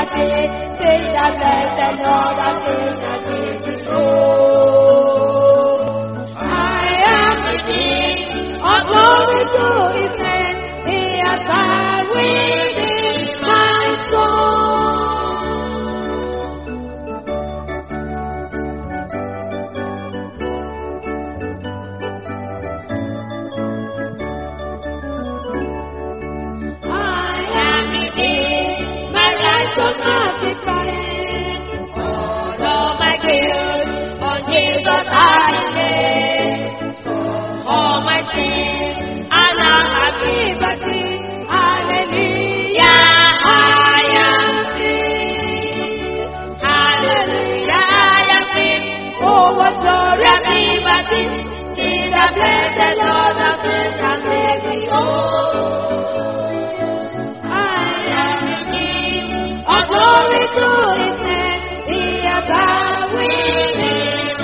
liberty. Sing the blessed Lord that King has given me. Oh, I am redeemed. All glory to His name. He has died within my soul. Jesus, I lay all my sin, and I have liberty. Hallelujah, I am free. Hallelujah, I am free. Oh, what glorious liberty! See the blessed Lord of grace and make me whole. I am redeemed. All glory to His name. He has died with me.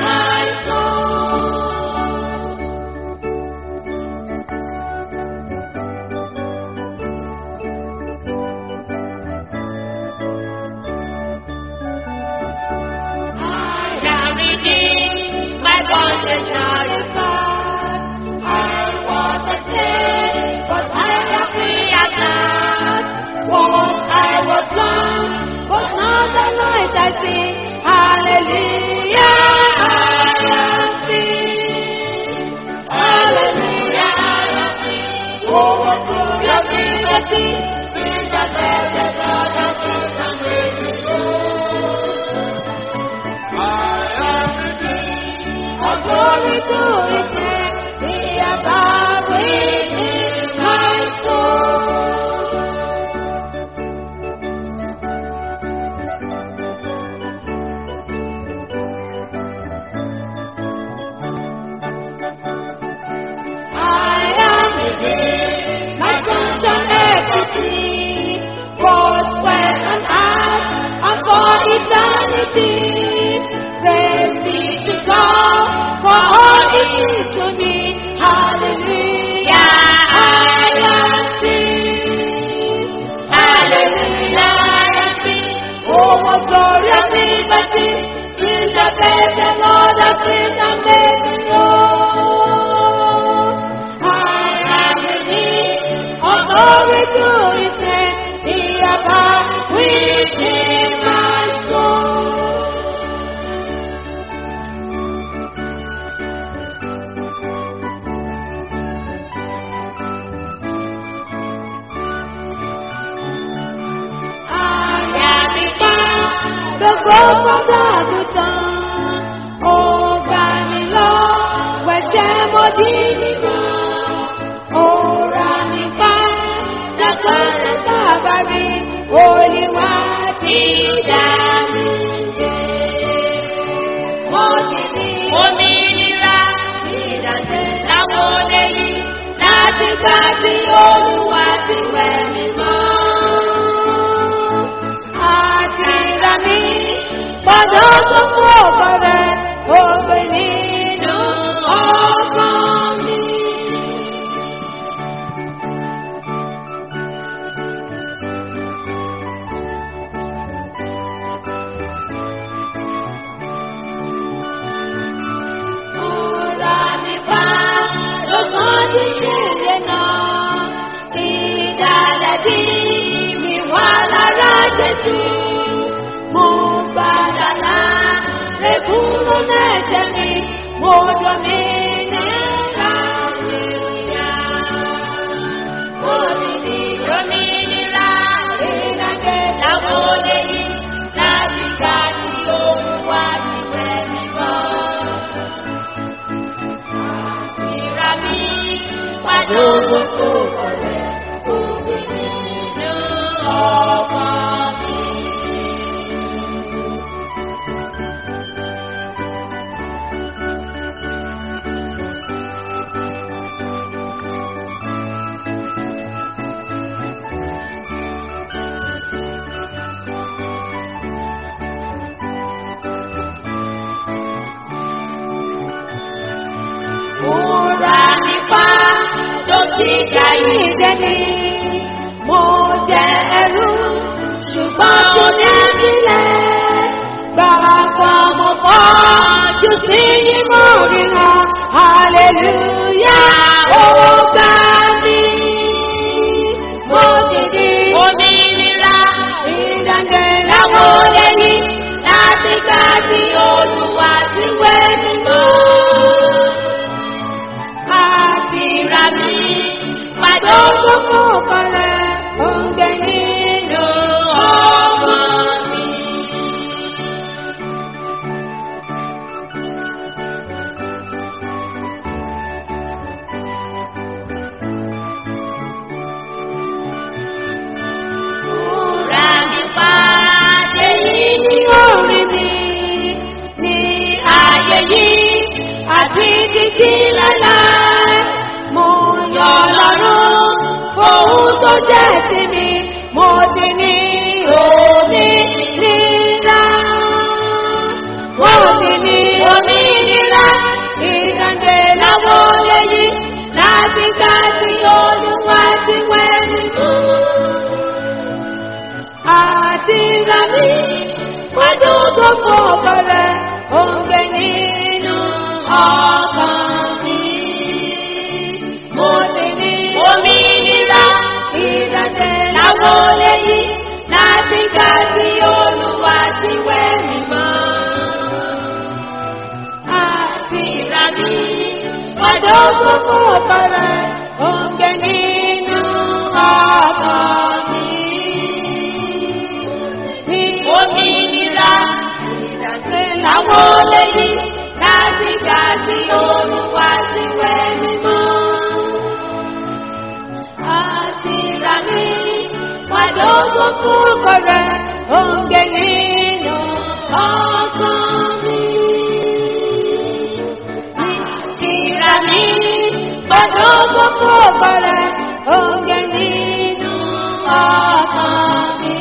ìjà ìjẹ ni mo jẹ ẹrú ṣùgbọ́n mo ní níyìn mo ríran, hallelujah, ó gbà mí. Mo ti di òmìnira, ìdáǹdè láwọn lẹ́yìn, láti gbà tí Olúwa ti wẹ̀ mí mọ́. Àti rà mí, pàdé tó fún ọkọ rẹ̀, ó ń gbé nínú ọkàn mi. Rà mí pàdé yìí ní orí mi, ní ayé yìí àti títí láéláé. Mo yọ̀ lọ́rùn fóun tó jẹ́ tèmi, mo ti ní òmìnira. Mo ti ní òmìnira, ìdáǹdè láwọn lẹ́yìn, láti gbà tí Olúwa ti wẹ̀ mí mọ́. Àti rà mí, pàdé tó fún ọkọ rẹ̀, ó ń gbé nínú ọkàn mi. Mo ti ní òmìnira, ìdáǹdè láwọn lẹ́yìn, láti gbà tí Olúwa ti wẹ̀ mí mọ́. Àti rà mí, pàdé tó fún ọkọ rẹ̀, ó ń gbé nínú ọkàn mi. Ní òmìnira, ìdáǹdè láwọn lẹ́yìn, láti gbà tí Olúwa ti wẹ̀ mí mọ́. Àti rà mí, pàdé tó fún ọkọ rẹ̀, ó ń gbé nínú ọkàn mi. Àti rà mí, pàdé tó fún ọkọ rẹ̀, ó ń gbé nínú ọkàn mi.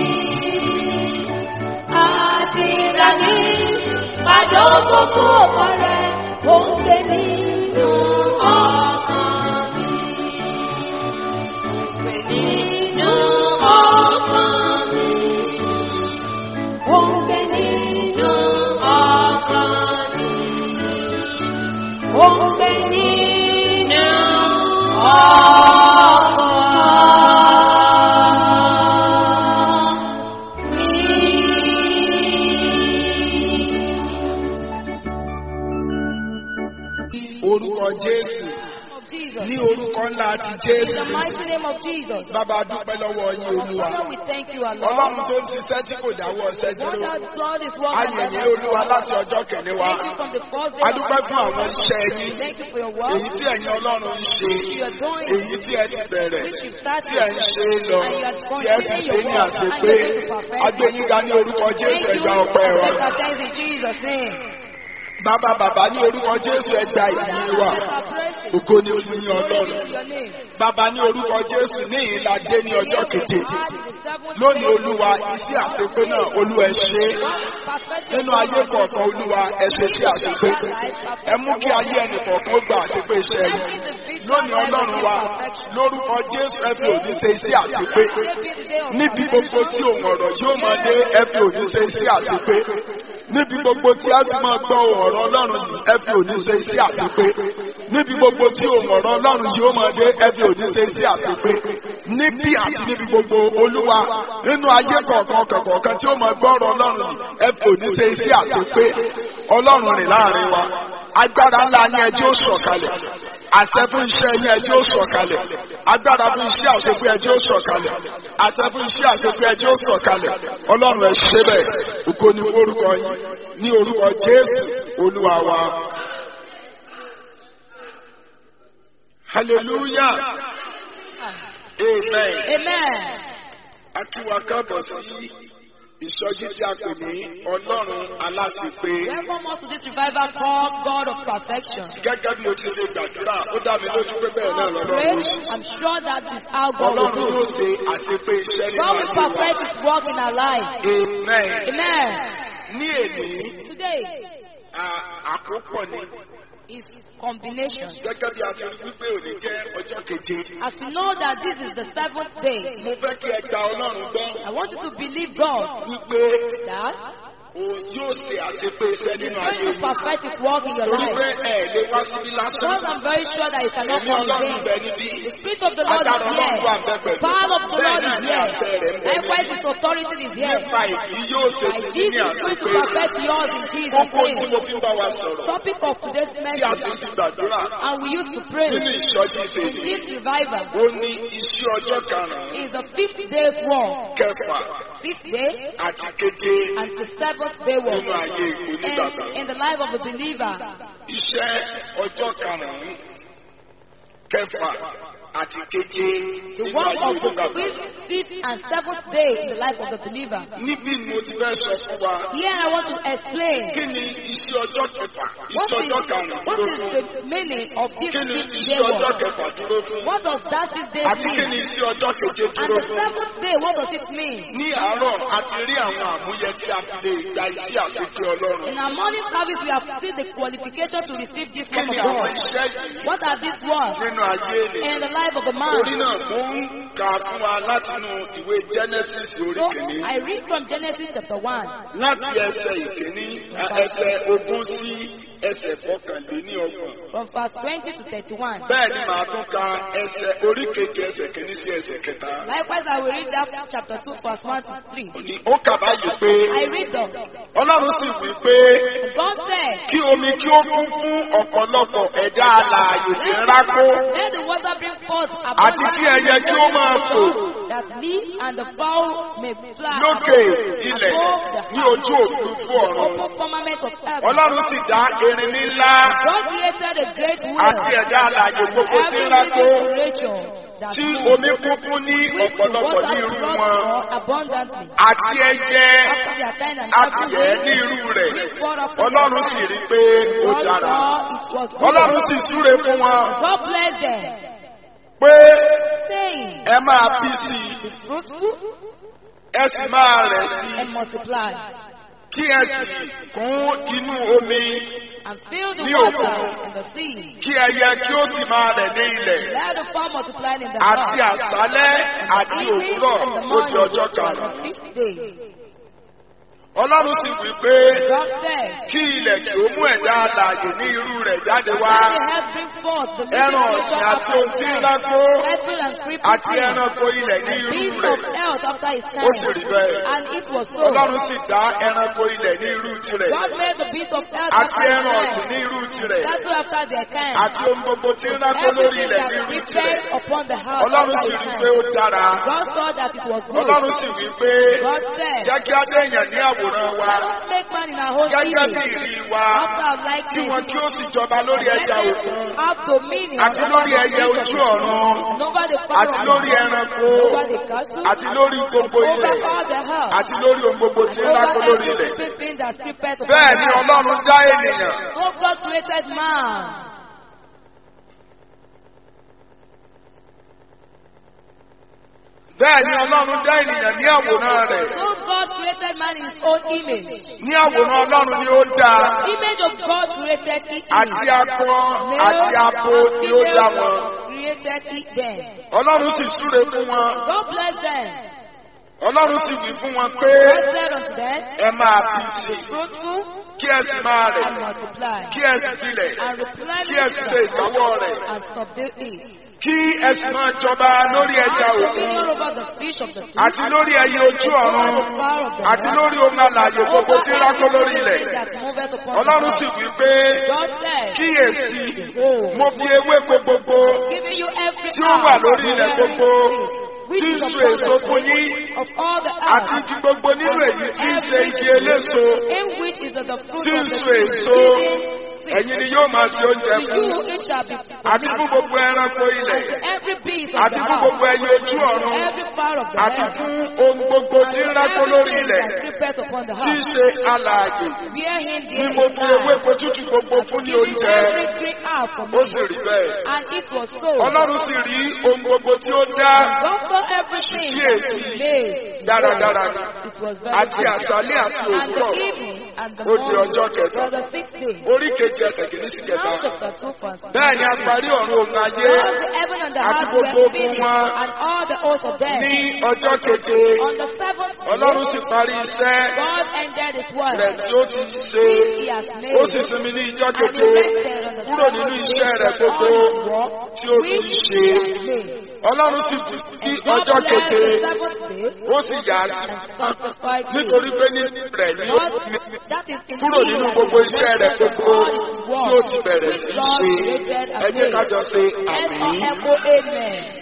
Àti rà mí, pàdé tó fún ọkọ rẹ̀, ó ń gbé nínú ọkàn mi. Nínú ọkàn mi, ó ń gbé nínú ọkàn mi, ó ń gbé nínú ọkàn mi. Orúkọ Jésù. Ní orúkọ ńlá ti Jésù. The mighty name of Jesus. Bàbá a dúpẹ́ lọ́wọ́ yín Olúwa. Father, we thank you, our Lord. Ọlọ́run tó ń ṣiṣẹ́ tí kò dáwọ́ ọ̀sẹ̀ What dúró. that God is working. Ayẹyẹ Olúwa láti ọjọ́ kẹ̀ní wa. Thank you from the first day. A dúpẹ́ fún àwọn iṣẹ́ yín. Thank you for your work. Èyí tí ẹ̀yin Ọlọ́run ń ṣe. You are doing. Èyí tí ẹ ti bẹ̀rẹ̀. Which you started. Tí ẹ ń ṣe é lọ. And you are Tí ẹ sì ṣe ní àṣepé. Agbẹ́yìnga ní orúkọ Jésù ẹ̀gbà ọpẹ́ wa. Thank you in Jesus' name. Bàbá ní orúkọ Jésù ẹ̀gbà ìyìn wa. Ògo ni fún yín Ọlọ́run. Bàbá ní orúkọ Jésù ní ìlàjẹ ní ọjọ́ keje. Lónìí Olúwa iṣẹ́ àṣepé náà Olúwa ẹ ṣe. Nínú ayé kọ̀ọ̀kan Olúwa ẹ ṣe sí àṣepé. Ẹ mú kí ayé ẹnì kọ̀ọ̀kan gbà àṣepé iṣẹ́ yìí. Lónìí Ọlọ́run wa lórúkọ Jésù ẹ fi òní ṣe iṣẹ́ àṣepé. Níbi gbogbo tí òun ọ̀rọ̀ yóò máa dé ẹ fi òní ṣe iṣẹ́ àṣepé. Níbi gbogbo tí a ti máa gbọ́ ọ̀rọ̀ Ọlọ́run yìí ẹ fi òní ṣe iṣẹ́ àṣepé. Níbi gbogbo tí òun ọ̀rọ̀ Ọlọ́run yìí ó máa dé ẹ fi òní ṣe iṣẹ́ àṣepé. Níbi àti níbi gbogbo Olúwa nínú ayé kọ̀ọ̀kan tí ó máa gbọ́ ọ̀rọ̀ Ọlọ́run yìí ẹ fi òní ṣe iṣẹ́ àṣepé. Ọlọ́run rìn láàrin wa agbára ńlá ní ẹjẹ́ ó sọ̀kalẹ̀. Àṣẹ fún iṣẹ́ yín ẹjẹ́ ó sọ̀kalẹ̀. Agbára fún iṣẹ́ àṣepé ẹjẹ́ ó sọ̀kalẹ̀. Àṣẹ fún iṣẹ́ àṣepé ẹjẹ́ ó sọ̀kalẹ̀. Ọlọ́run ẹ ṣe bẹ́ẹ̀. Ògo ni orúkọ yín ní orúkọ Jésù Olúwa wa. Hallelujah. Amen. Amen. A kí wa káàbọ̀ sí ìsọjí tí a pè ní Ọlọ́run aláṣepé. Welcome us to this revival called God of Perfection. Gẹ́gẹ́ bí mo ti ṣe gbàdúrà, ó dá mi lójú pé bẹ́ẹ̀ náà lọ́lọ́run ó ṣe. I'm sure that is how God will Ọlọ́run do. yóò ṣe àṣepé iṣẹ́ nínú God will ayé wa. perfect His work in our life. Amen. Amen. Ní èní, Today àkópọ̀ ni. is combination. Gẹ́gẹ́ bí a ti rí wípé òní jẹ́ ọjọ́ keje. As we know that this is the seventh day, Mo fẹ́ kí ẹ gba Ọlọ́run gbọ́ I want you to believe God wípé that òun yóò ṣe àṣepé iṣẹ́ He's nínú going ayé to yìí. perfect His work in your Torí pé life. ẹ lè wá síbí lásán. Because I'm very sure that you cannot Ẹ̀mí come in Ọlọ́run vain. bẹ níbí. The Spirit of the Lord Agbára is Ọlọ́run wà here. bẹ́ẹ̀ pẹ̀lú. Power of the Bẹ́ẹ̀ Lord náà is ni àṣẹ here. rẹ̀ ń bẹ Likewise, níbí. His authority is here. Nípa ìdí yóò ṣe By ti this ní is going to àṣepé. perfect yours in Jesus' Kókó tí name. mo fi ń bá wa sọ̀rọ̀. Topic of today's Tí a message, sì fi gbàdúrà and we used to pray nínú ìṣọ́jí in ìṣèlú. this revival, Ó ní iṣẹ́ ọjọ́ karùn-ún, is the 5th day's war, kẹfà 6th day, àti keje and the 7th day war. nínú ayé onígbàgbọ́. And in the life of a believer, Iṣẹ́ ọjọ́ karùn-ún, kẹfà àti keje the nínú work ayé of the onígbàgbọ́. 5th, 6th, and 7th day in the life of the believer. Níbí ni mo ti fẹ́ sọ fún wa. Here I want to explain Kí ni iṣẹ́ ọjọ́ kẹfà? what Iṣẹ́ is, ọjọ́ karùn-ún what dúró is fún. the meaning of this Kí ni 5th day iṣẹ́ ọjọ́ war. kẹfà dúró fún? What does that 6th day Àti kí ni mean? iṣẹ́ ọjọ́ keje And dúró the fún? 7th day, what does it mean? Ní àárọ̀ a ti rí àwọn àmúyẹ tí a fi lè gba iṣẹ́ àṣepé Ọlọ́run. In our morning service, we have seen the qualification to receive this Kí work ni of àwọn God. iṣẹ́ yìí What are these words nínú ayé ènìyàn? in the life of a Torí man? náà mo ń kà fún wa látinú ìwé Genesis orí So kìíní. I read from Genesis chapter 1, Láti ẹsẹ̀ ìkíní, ẹsẹ̀ ogún sí ẹsẹ̀ kọkànléníọgbọ̀n. from verse 20 to 31. Bẹ́ẹ̀ ni màá tún ka ẹsẹ̀ orí kejì ẹsẹ̀ kìíní sí ẹsẹ̀ kẹta. Likewise, I will read that chapter 2, verse 1 to 3. Ní ó kà báyìí pé I read them. Ọlọ́run sì wí pé God said, kí omi kí ó kún fún ọ̀pọ̀lọpọ̀ ẹ̀dá alààyè tí ń rákó let the water bring forth àti kí ẹyẹ kí ó máa fò that live and the fowl may fly lókè above ilẹ̀ ní the ojú òfurufú ọ̀run. open firmament of heaven. Ọlọ́run sì dá erin ńlá God created a great àti wheel, ẹ̀dá alààyè gbogbo tí ń every rákó living creature that tí moves, omi kún fún ní which the ọ̀pọ̀lọpọ̀ ní water irú brought wọn forth abundantly. àti ẹyẹ After their kind and adìyẹ every ní way, irú rẹ̀. bring forth after Ọlọ́run their sì kind. rí pé ó God dára. saw it was Ọlọ́run good. sì súre fún wọn God bless them, pé saying, ẹ máa bí sí i, fruitful ẹ sì máa rẹ̀ sí i, and multiply, kí ẹ sì kún inú omi, and fill the Ní water òkun. in the sea. kí ẹyẹ kí ó sì máa rẹ̀ ní ilẹ̀. Let the fowl multiply in the Àti earth. àṣálẹ́ àti Evening òwúrọ̀ and the ó di morning ọjọ́ was the karùn-ún. 5th day. Ọlọ́run sì wí pé God said, kí ilẹ̀ kí ó mú ẹ̀dá alààyè ní irú rẹ̀ jáde wá. let the earth bring forth the Ẹran living ọ̀sìn creature àti after ohun his tí ń kind, rákó cattle and creeping àti things, ẹranko ilẹ̀ ní irú beasts rẹ̀. of earth after his Ó sì kind. rí bẹ́ẹ̀. And it was so. Ọlọ́run sì dá ẹranko ilẹ̀ ní irú tirẹ̀ God made the beasts of earth àti after ẹran his ọ̀sìn ní kind, irú tirẹ̀ cattle after their kind, àti ohun gbogbo tí ń rákó lórí everything ilẹ̀ that ní irú tirẹ̀. prepared upon the house Ọlọ́run after sì his rí kind. pé ó dára. God saw that it was good. Ọlọ́run sì wí pé God said, jẹ́ kí á dé èèyàn ní àwòrán wa let us make man in our own gẹ́gẹ́ bí image, ìrí wa after our kí wọn likeness, kí ó sì jọba lórí let ẹja them òkun have dominion àti lórí ẹyẹ ojú ọ̀run and over the àti power lórí of ẹranko over the cattle, àti lórí gbogbo over ilẹ̀ all the earth, àti lórí ohun gbogbo tí ń rákó over lórí every ilẹ̀. creeping thing that's prepared upon Bẹ́ẹ̀ the ni earth. Ọlọ́run dá ènìyàn. So God created man. Bẹ́ẹ̀ ni Ọlọ́run dá ènìyàn ní àwòrán rẹ̀. So God created man in his own image. Ní àwòrán Ọlọ́run ni ó dá Image of God created it. àti akọ àti abo ni ó dá wọn. Created it then. Ọlọ́run sì súre fún wọn. God bless them. Ọlọ́run sì wí fún wọn pé God said unto them, ẹ máa bí sí i, fruitful kí ẹ sì máa rẹ̀, and multiply, kí ẹ sì tilẹ̀, and replenish kí ẹ sì ṣe ìkáwọ́ rẹ̀, and subdue it. kí ẹ sì máa jọba lórí ẹja And òkun dominion over the fish of the sea, àti lórí ẹyẹ ojú ọ̀run over the power of the àti earth, lórí ohun alààyè gbogbo over tí ń rákó lórí ilẹ̀. everything that moveth upon Ọlọ́run the sì earth. wí pé God said, kíyèsí Behold, mo fi ewéko gbogbo giving you every tí ó wà lórí ilẹ̀ bearing gbogbo which tí ń is so upon èso the fún face yín of all the àti earth, ti gbogbo nínú èyí tí ń ṣe igi eléso in which is the fruit tí ń of the so tree, èso giving ẹ̀yin ni yóò máa ṣe oúnjẹ to fún you it shall be àti fún gbogbo ẹranko ilẹ̀ to every beast of àti the fún earth, gbogbo ẹyẹ ojú ọ̀run every power of the àti earth, fún ohun gbogbo tí ń rákó lórí everything ilẹ̀ that creepeth upon the tí ń earth, ṣe alààyè where him ni there mo is fi life, ewéko tútù gbogbo fún ní giving oúnjẹ. every green herb for Ó me. sì rí bẹ́ẹ̀. And it was so. Ọlọ́run sì rí ohun gbogbo tí ó dá God saw everything that he made. dáradára ni. It was very Àti good. àṣálẹ́ àti And the òwúrọ̀ evening and the ó di morning ọjọ́ kẹta. for the 6th day. Orí kejì ẹsẹ̀ kìíní sí kẹta. Now chapter 2 verse 9. Bẹ́ẹ̀ ni a parí ọ̀run òun ayé All the heaven and the àti earth gbogbo were ogun finished, wọn and all the hosts of them. ní ọjọ́ keje. On the 7th Ọlọ́run day, sì parí iṣẹ́ God ended perfected his word, rẹ̀ tí ó ti ṣe, which he has made, ó sì sinmi ní ijọ́ and keje rested on the kúrò nínú seventh iṣẹ́ day rẹ̀ from gbogbo all his work, tí ó ti which ṣe. he has made. Ọlọ́run sì bù sí And God ọjọ́ blessed keje, the seventh day ó sì yà á sí and sanctified it. nítorí pé ní rẹ̀ ni ó God, that is in kúrò him nínú that gbogbo is iṣẹ́ rẹ̀ rested gbogbo from all his tí ó work, ti bẹ̀rẹ̀ which sí í God ṣe. created Ẹ and jẹ́ ká made. jọ ṣe Let's all àmín. echo amen.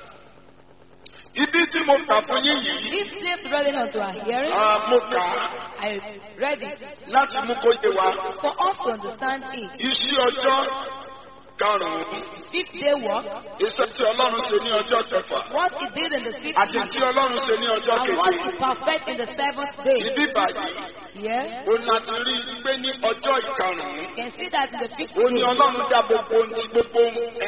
Ibi tí mo kà fún yín yìí, This place reading unto our hearing, mo kà á I read it láti mú kó yé wa. for us to understand it. Iṣẹ́ ọjọ́ karùn-ún, Fifth day work, iṣẹ́ tí Ọlọ́run ṣe ní ọjọ́ kẹfà what he did in the fifth àti day, tí Ọlọ́run ṣe ní ọjọ́ and what keje. he perfect in the seventh day. Ibi báyìí, Yeah, ó láti rí i pé ní ọjọ́ ìkarùn-ún, you can see that in the fifth ó ní day, Ọlọ́run dá gbogbo ohun tí gbogbo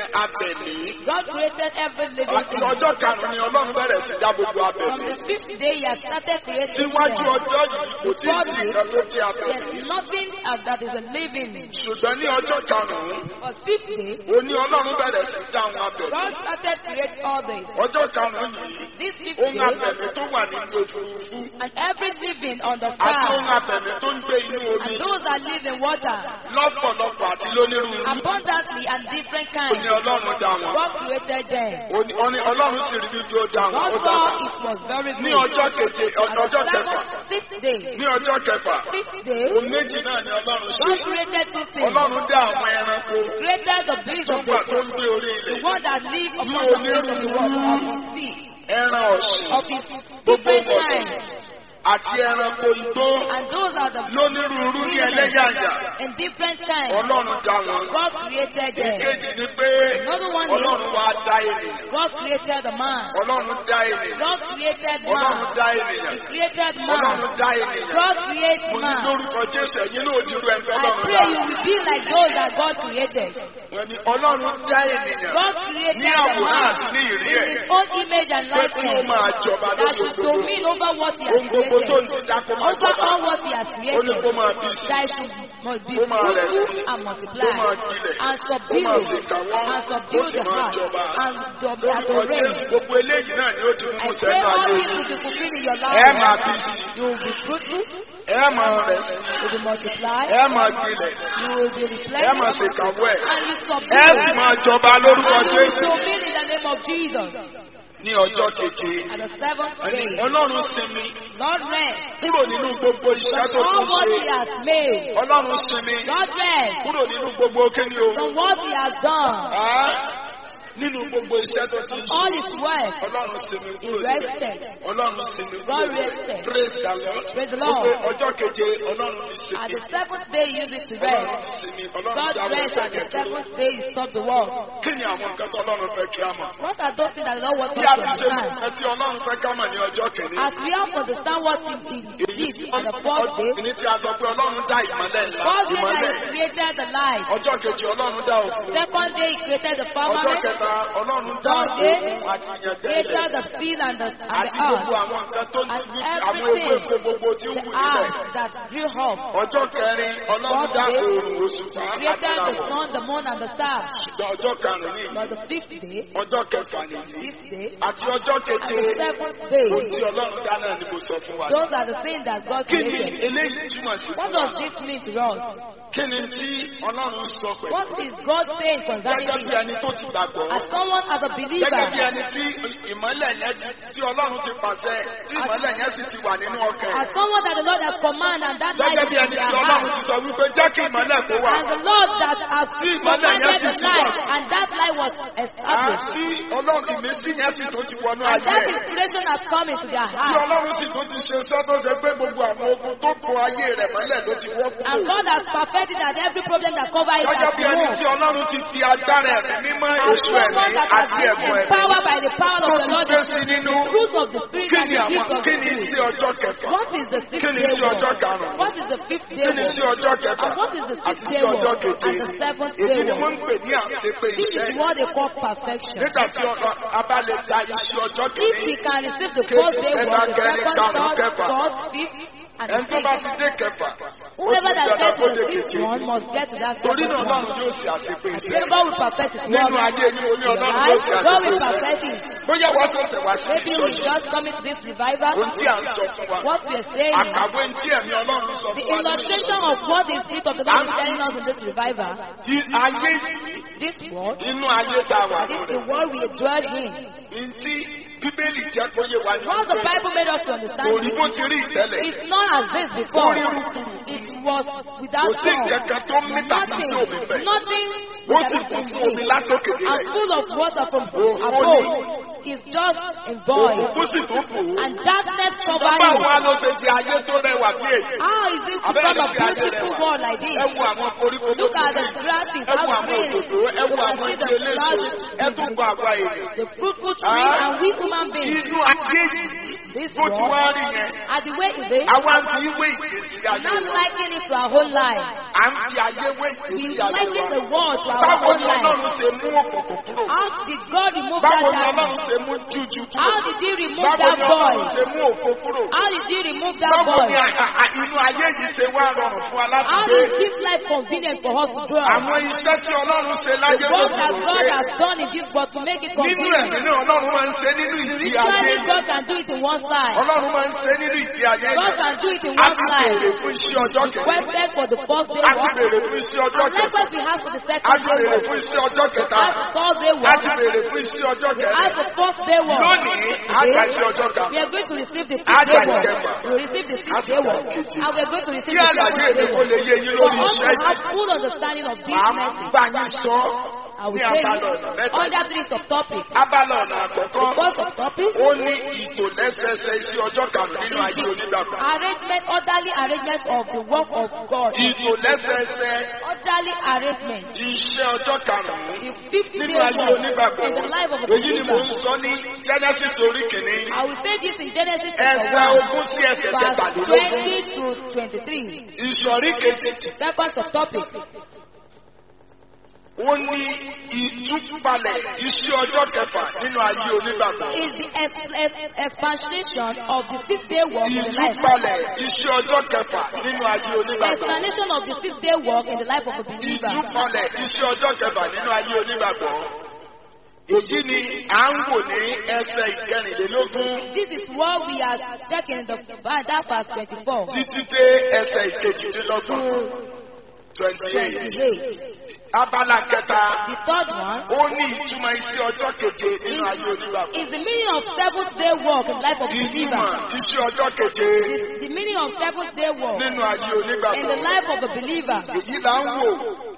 abẹ̀mí. God created every living thing. Ọjọ́ karùn-ún ni Ọlọ́run bẹ̀rẹ̀ sí dá gbogbo From abẹ̀mí. the fifth day, he has started creating Síwájú them. ọjọ́ yìí kò tí ì sí nǹkan tó jẹ́ abẹ̀mí. There's nothing that is a living. Ṣùgbọ́n ní ọjọ́ karùn-ún, But fifth day, ó ní Ọlọ́run bẹ̀rẹ̀ sí dá àwọn abẹ̀mí. God started creating all this. Ọjọ́ karùn-ún yìí, This fifth ohun day, abẹ̀mí tó wà nínú òfurufú and every living on the àti ohun sky, abẹ̀mí tó ń gbé inú omi and those that live in water, lọ́pọ̀lọpọ̀ àti lónírúurú abundantly and different ó ní kinds, Ọlọ́run dá wọn. God created them. Ó ní Ọlọ́run sì rí bíbí ó dá wọn. God Ó dá wọn. saw it was very Ní good. ọjọ́ keje, ọjọ́ kẹfà, Seventh, sixth day, ní ọjọ́ kẹfà, fifth day, ohun méjì náà ni Ọlọ́run ṣe. God created two things. Ọlọ́run dá àwọn ẹranko Created the beasts of nígbà tó the ń gbé orí the ilẹ̀, one that live upon the face of the water, of the sea, ẹran ọ̀sìn, of his gbogbo different ọ̀sìn kinds, àti ẹranko igbó and those are the lónírúurú ní ẹlẹ́yàyà. in different kinds. Ọlọ́run dá wọn. God created them. Ìkejì ni pé Another one Ọlọ́run is wá dá ènìyàn. God created the man. Ọlọ́run dá ènìyàn. God created Ọlọ́run man. dá ènìyàn. He created man. Ọlọ́run dá ènìyàn. God created Mo ní man. lórúkọ Jésù ẹ̀yin náà dirú ẹgbẹ́ I Ọlọ́run pray dá. you will be like those that God created. Wọ́n ní Ọlọ́run dá ènìyàn God created ní the àwòrán man àti ní ìrí in ẹ̀. his own image and Pé kí ó likeness máa jọba that lórí should gbogbo. domine over what he has Ohun gbogbo tó ń created. ti dá kó máa Over jọba. all what he has Ó ní kó created. máa bí sí. That should must be Kó máa rẹ̀ sí. fruitful and multiply Kó máa gbilẹ̀. and Kó subdue máa sì kàwọ́. and Ó subdue sì the máa heart jọba. and Lórúkọ to Jésù reign. gbogbo eléyìí náà ni ó di I mímú pray sẹ́nu all ayé this yìí. will be fulfilled in your Ẹ máa life. bí sí. You will be fruitful, Ẹ máa rẹ̀ sí. you will multiply, Ẹ máa gbilẹ̀. you will be Ẹ máa sì replenished, kàwọ́ ẹ̀. and you Ẹ sì subdue. máa jọba lórúkọ And you will Jésù domine in the name of Jesus. ní ọjọ́ keje. At the seventh day, Ọlọ́run sinmi Lord rest kúrò nínú gbogbo iṣẹ́ tó from all tún what ṣe. he has made. Ọlọ́run sinmi Lord rest kúrò nínú gbogbo kíni o. from what he has done. Nínú gbogbo iṣẹ́ tó ti ń All ṣe. his work, Ọlọ́run sinmi he kúrò níbẹ̀. rested. Ọlọ́run sinmi kúrò God níbẹ̀. rested. Praise the Lord. Praise the Gbogbo Lord. ọjọ́ keje Ọlọ́run fi At sinmi. the seventh day, he used it to Ọlọ́run rest. fi sinmi. Ọlọ́run God dáwọ́ rest ẹsẹ̀ at the yẹn dúró. seventh day, he stopped the world. Kí ni àwọn nǹkan tó Ọlọ́run fẹ́ kí a mọ̀? What are those things that the Lord wants Bí a us ti to ṣe mọ̀ understand? nǹkan tí Ọlọ́run fẹ́ ká mọ̀ ní ọjọ́ kìíní. As we have to understand what he did on the fourth day, Kìíní tí a sọ pé Ọlọ́run dá ìmọ́lẹ̀ ńlá. God said Ìmọ́lẹ̀. that he created the light. Ọjọ́ kejì Ọlọ́run dá òkú. Second day, he created the Ọjọ́ firmament. kẹta Ọlọ́run dá Third day, òkú àti ìyànjẹ́ created ilẹ̀. the sea and the Àti gbogbo earth. àwọn nǹkan tó ń And tún àwọn everything, ewéko gbogbo tí ń the wù nílẹ̀. earth that grew up. Ọjọ́ kẹrin Ọlọ́run dá oòrùn òṣùpá àti Created the ìràwọ̀. sun, the moon, and the stars. Ṣùgbọ́n ọjọ́ karùn-ún nìyí. But the fifth day, Ọjọ́ kẹfà nìyí. this day, Àti ọjọ́ and keje the seventh day, ohun tí Ọlọ́run dá náà ni mo sọ fún wa. those are the things that God Kí ni created. eléyìí túmọ̀ sí What fún wa? does this mean to us? Kí ni tí Ọlọ́run sọ pẹ̀lú? What is God saying concerning Gẹ́gẹ́ bí this? ẹni tó ti gbàgbọ́. As someone, as a Gẹ́gẹ́ bí believer, ẹni tí ìmọ́lẹ̀ yẹn tí Ọlọ́run ti pàṣẹ tí ìmọ́lẹ̀ yẹn sì ti wà nínú ọkàn. as someone that the Lord has commanded and that light Gẹ́gẹ́ is bí in ẹni their tí Ọlọ́run heart, ti sọ wípé jẹ́ kí ìmọ́lẹ̀ kó wà. and the Lord that has Tí ìmọ́lẹ̀ yẹn commanded sì the ti wà. light, and that light was established, Àti Ọlọ́run ìmísí yẹn sì tó ti wọnú and ayé that ẹ̀. inspiration has come into their Tí heart, Ọlọ́run sì tó ti ṣe iṣẹ́ tó ṣe pé gbogbo àwọn ogun tó bo ayé rẹ̀ mọ́lẹ̀ ló ti wọ́ and kúrò. God has perfected that every problem that cover it Gẹ́gẹ́ has bí ẹni tí removed. Ọlọ́run ti fi agbára ẹ̀mí mímọ́ As èso someone ẹ̀mí that has àti been ẹ̀bùn ẹ̀mí empowered by the power tó of the ti Lord, gbé sí nínú. the fruit of the Spirit Kí and ni the gift àwọn of kí the ni Spirit. sí ọjọ́ kẹfà? What is the Kí sixth ni day sí ọjọ́ work? karùn-ún? What is the fifth day Kí ni sí work? ọjọ́ kẹfà? And what is the Àti sixth sí day ọjọ́ work? keje. And the seventh Èyí day ni wọ́n work? ń pè ní àṣepé This iṣẹ́. is what they call perfection. Nígbà tí a bá lè da iṣẹ́ ọjọ́ If kìíní. we can receive the Kejì, first day kẹta, work, the kẹrin, second, karùn-ún, third, kẹfà. fourth, fifth, and Ẹni tó bá sixth, ti dé kẹfà. Whoever that dandan gets kó to dé the fifth keje. one must get to that Torí seventh náà one. Ọlọ́run yóò ṣe àṣepé And iṣẹ́. God will perfect His Nínú word. ayé yín o ní Ọlọ́run yóò Right? ṣe God will àṣepé perfect iṣẹ́. it. Bóyá wọ́n tó tẹ̀ wá sí Maybe we ìsọjí. just come into this revival. Ohun tí à ń sọ fún wa. What we are saying, Àkàwé tí ẹ̀mí Ọlọ́run sọ the fún wa nínú illustration ìsọjí. of what the Spirit of the Lord is telling us in this revival, Ayé yìí, this world, inú ayé tá a wà this is lórí. the world we dwell in. Ntí Bíbélì jẹ́ kó yé wa ní What the ọgbẹ́. Bible made us to understand Kò rí bó ti rí ìtẹ́lẹ̀. it's not as this before. It was without Kò sí form. ìkẹ́kẹ́ tó mí tàbí tí omi Nothing, bẹ̀. nothing Ó that sì is kún in fún omi it. látòkè And délẹ̀. full of water from Oh, above. It's just in void. Òkú sì tó bò ó. And darkness covered Báwo it. wá ló ṣe di ayé tó rẹwà bí èyí? How is it to Abẹ́rẹ́ become a fi ayé beautiful rẹwà. world like this? Ẹ wo àwọn koríko tó Look kù at the bẹ́ẹ̀. grasses, Ẹ wo how àwọn green. òdòdó, ẹ You wo can àwọn see igi the eléso, ẹ tún flowers, wo àwa èèyàn. the fruitful tree, and we human beings. Inú ayé yìí This bó ti world, wá rí yẹn, and the way it is, àwa ń fi wé ìgbésí ayé not wa. liking it to our whole life. À ń fi ayé wé We ìgbésí ayé liken wa. the world to our Báwo own ni life. Ọlọ́run ṣe mú òkùnkùn kúrò? How did God remove Báwo that ni darkness? Ọlọ́run ṣe mú jújú kúrò? How did He remove Báwo that ni Ọlọ́run voice? ṣe mú òfo kúrò? How did He remove that Báwo ni voice? inú ayé yìí ṣe wá rọrùn fún wa láti How gbé? did this life convenient for us to dwell? Àwọn iṣẹ́ tí Ọlọ́run ṣe láyé The ló work fi that wò God pé has done in this world to make it nínú convenient. ẹ̀mí náà Ọlọ́run máa ń ṣe nínú ìdí ayé. Spiritually, God can do it in one side. Ọlọ́run máa ń ṣe nínú ìdí ayé. God can do it in A one ti side. béèrè fún iṣẹ́ ọjọ́ kẹta. Requested for the first day A ti work. béèrè fún iṣẹ́ ọjọ́ And kẹta. likewise we have for the A second ti day béèrè work. fún iṣẹ́ ọjọ́ kẹta. As Thursday A work. ti béèrè fún iṣẹ́ ọjọ́ We kẹta. ask for first day work. Lónìí, a gba iṣẹ́ ọjọ́ We kẹta. are going to receive the A fifth day gba work. ìkẹfà. We will receive the A sixth ti day gba work. ìkeje. And we are going to receive Kí the àlàyé seventh mi day kó work. lè yé yín For lórí us iṣẹ́ to have yìí. full understanding of this Màá message, bá yín sọ I will ní say abala it ọ̀nà mẹ́ta. under three subtopics. Abala ọ̀nà The àkọ́kọ́, first subtopic ó ní ìtòlẹ́sẹẹsẹ iṣẹ́ ọjọ́ karùn-ún nínú ayé onígbàgbọ́. arrangement, orderly arrangement of the work of God. Ìtòlẹ́sẹẹsẹ Orderly arrangement. iṣẹ́ ọjọ́ karùn-ún The fifth day nínú ayé work onígbàgbọ́. in the life of a Èyí ni mò ń believer. sọ ní Genesis orí kìíní. I will say this in Genesis Ẹsẹ̀ chapter 1, ogún sí ẹsẹ̀ verse kẹtàlélógún. 20 to 23. Ìsọ̀rí kejì. Second subtopic. Ó ní ìtúpalẹ̀ iṣẹ́ ọjọ́ kẹfà nínú ayé onígbàgbọ́. Is the expansion of the sixth day work in the life. Ìtúpalẹ̀ iṣẹ́ ọjọ́ kẹfà nínú ayé onígbàgbọ́. Explanation of the sixth day work in the life of a believer. Ìtúpalẹ̀ iṣẹ́ ọjọ́ kẹfà nínú ayé onígbàgbọ́. Èyí ni à ń wò ní ẹsẹ̀ ìkẹrìnlélógún This is what we are checking in that verse 24 títí dé ẹsẹ̀ ìkejìdínlọ́gbọ̀n to 28. 28. Abala kẹta, The third one ó ní ìtumọ̀ iṣẹ́ ọjọ́ keje nínú ayé onígbàgbọ́. is the meaning of seventh day work in the life of a Ìtumọ̀ believer. iṣẹ́ ọjọ́ keje The meaning of seventh day work nínú ayé in the onígbàgbọ́. life of a believer. Èyí là ń wò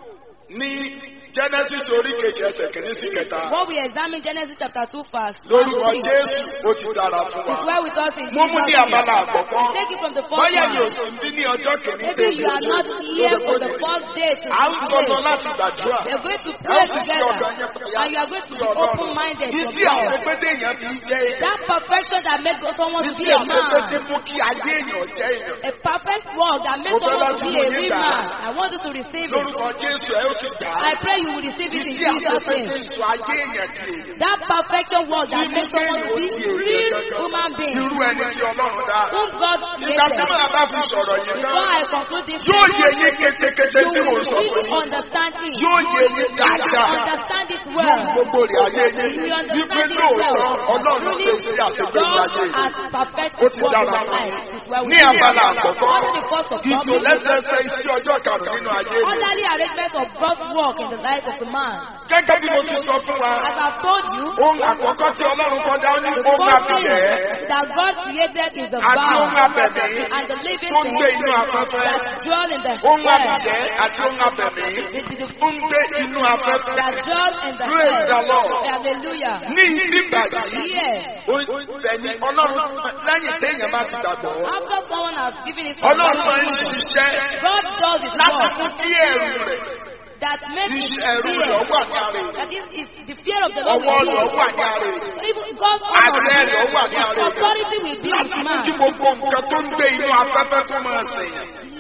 ní Genesis orí kejì ẹsẹ̀ kìíní sí kẹta. What we examine Genesis chapter 2 verse 1 Lórúkọ to 3. Jésù ó ti dára fún It's wa. well with us in Mo mú ní Jesus' abala name. àkọ́kọ́. Take it from the first Báyà yóò one. sì bí ní ọjọ́ kìíní Maybe you are not here for the lórí first day to à ń jọjọ today. láti gbàdúrà. We are going to Ẹ ó pray sì sí together. ọkàn yẹn pẹ̀lú And you are going to be open-minded to Ìsí God. àpépédé èèyàn fi jẹ́ èèyàn. That perfection that makes someone to Ìsí be a àpépédé man. mú kí ayé èèyàn jẹ́ èèyàn. A perfect work that makes Mo fẹ́ someone láti to be mú a yín real gbà. man. I want you to receive it. Lórúkọ Jésù ẹ ó sì gbà á. I pray you will receive it in Ìsí Jesus' àpépédé name. sọ ayé èèyàn di èèyàn. That perfection work Tí that mú makes someone to be kéèyàn ó di real èèyàn human gangan. being. Irú ẹni tí Ọlọ́run dá. Whom God Nígbà tí created. màá bá fi sọ̀rọ̀ yìí Before tán, I conclude this, yóò yé yín kétékété tí you mò ń will sọ fún really yín. understand it. Yóò yé yín You will dáadáa. understand it Fún well. gbogbo rẹ̀ ayé yín. You Wípé understand it lóòótọ́ well. Ọlọ́run ṣe sí àṣepé God ayé yìí. has perfect Ó ti work in dára my fún life. yín. It's well Ní with me. abala àkọ́kọ́, Under the first of topic, ìtòlẹ́sẹẹsẹ iṣẹ́ ọjọ́ karùn-ún nínú ayé mi. orderly arrangement of God's work in the life of a man. Gẹ́gẹ́ bí mo ti sọ fún wa, As I've told you, ohun àkọ́kọ́ tí Ọlọ́run kọ́ dá ní the ohun first thing àbìyẹ́ that God created is the àti ohun vow abẹ̀mí and the living tó ń gbé thing inú afẹ́fẹ́. that dwell in the Ohun air. àbìyẹ́ àti ohun abẹ̀mí tó ń gbé inú afẹ́fẹ́. That dwell in the Praise the Lord. air. Hallelujah. Ní ìgbà yìí, Here, ẹni Ọlọ́run lẹ́yìn téèyàn bá ti gbàgbọ́. after someone has given his Ọlọ́run máa ń life, ṣiṣẹ́ God does his láti work mú kí ẹ̀rù rẹ̀, that makes his ẹ̀rù rẹ̀ fear. wà ní ara rẹ̀. That is the fear of the Lord Ọwọ́ will rẹ̀ be. wà ní ara rẹ̀. Even God's Àṣẹ rẹ̀ wà ní ara honor, rẹ̀. authority will be with Láti mú man. kí gbogbo nǹkan tó ń gbé inú afẹ́fẹ́ kó máa sèyàn. In order so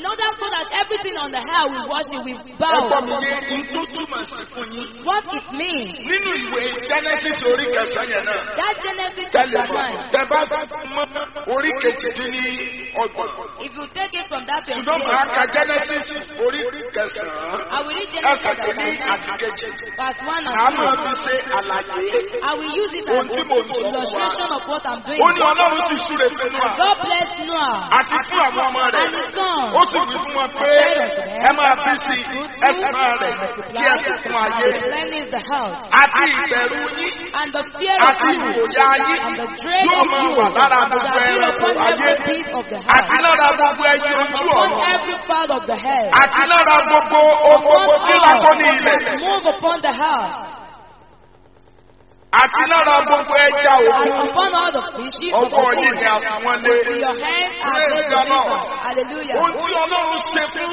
that everything on the hell we worship, we bow. Ẹ̀gbọ́n mi yé ohun tó túmọ̀ sí fún yín. What it means. Nínú ìwé Genesis orí kẹsàn-án yẹn náà. That Genesis Tẹ́lẹ̀ chapter 9. tẹ bá mọ orí kejìdínlọ́gbọ̀n. If you take it from that Ṣùgbọ́n màá ka Genesis orí kẹsàn-án. I will read Genesis Ẹsẹ̀ chapter kìíní 9, àti kejì. verse 1 Màá and 2. máa fi ṣe àlàyé. I will use it Ohun as tí mo ń sọ fún wa. illustration of what I'm doing. Ó ní Ọlọ́run sì súre fún Nóà God bless Noah àti fún àwọn ọmọ rẹ̀. and his son. Ó sì wí fún wọn pé ẹ máa bí sí ẹ̀sùn máa rẹ̀ kí ẹ sì fún ayé. Replenish the house. Àti ìbẹ̀rù yín And the fear of àti you ìgboyà yín and the dread yóò of máa you wà lára shall gbogbo be ẹranko upon ayé every beast of the àti house, lára gbogbo ẹyẹ ojú upon ọ̀run every fowl of the head, àti lára gbogbo ohun gbogbo tí upon lákọ́ ní all ilẹ̀ that move upon the house, àti lára gbogbo ẹja and òkun. upon all the fishes of the Ọwọ́ yìí sea. ni a fi wọ́n lé. With your hands are Praise made the to Lord. deliver. Hallelujah. Ohun tí Ọlọ́run ṣe fún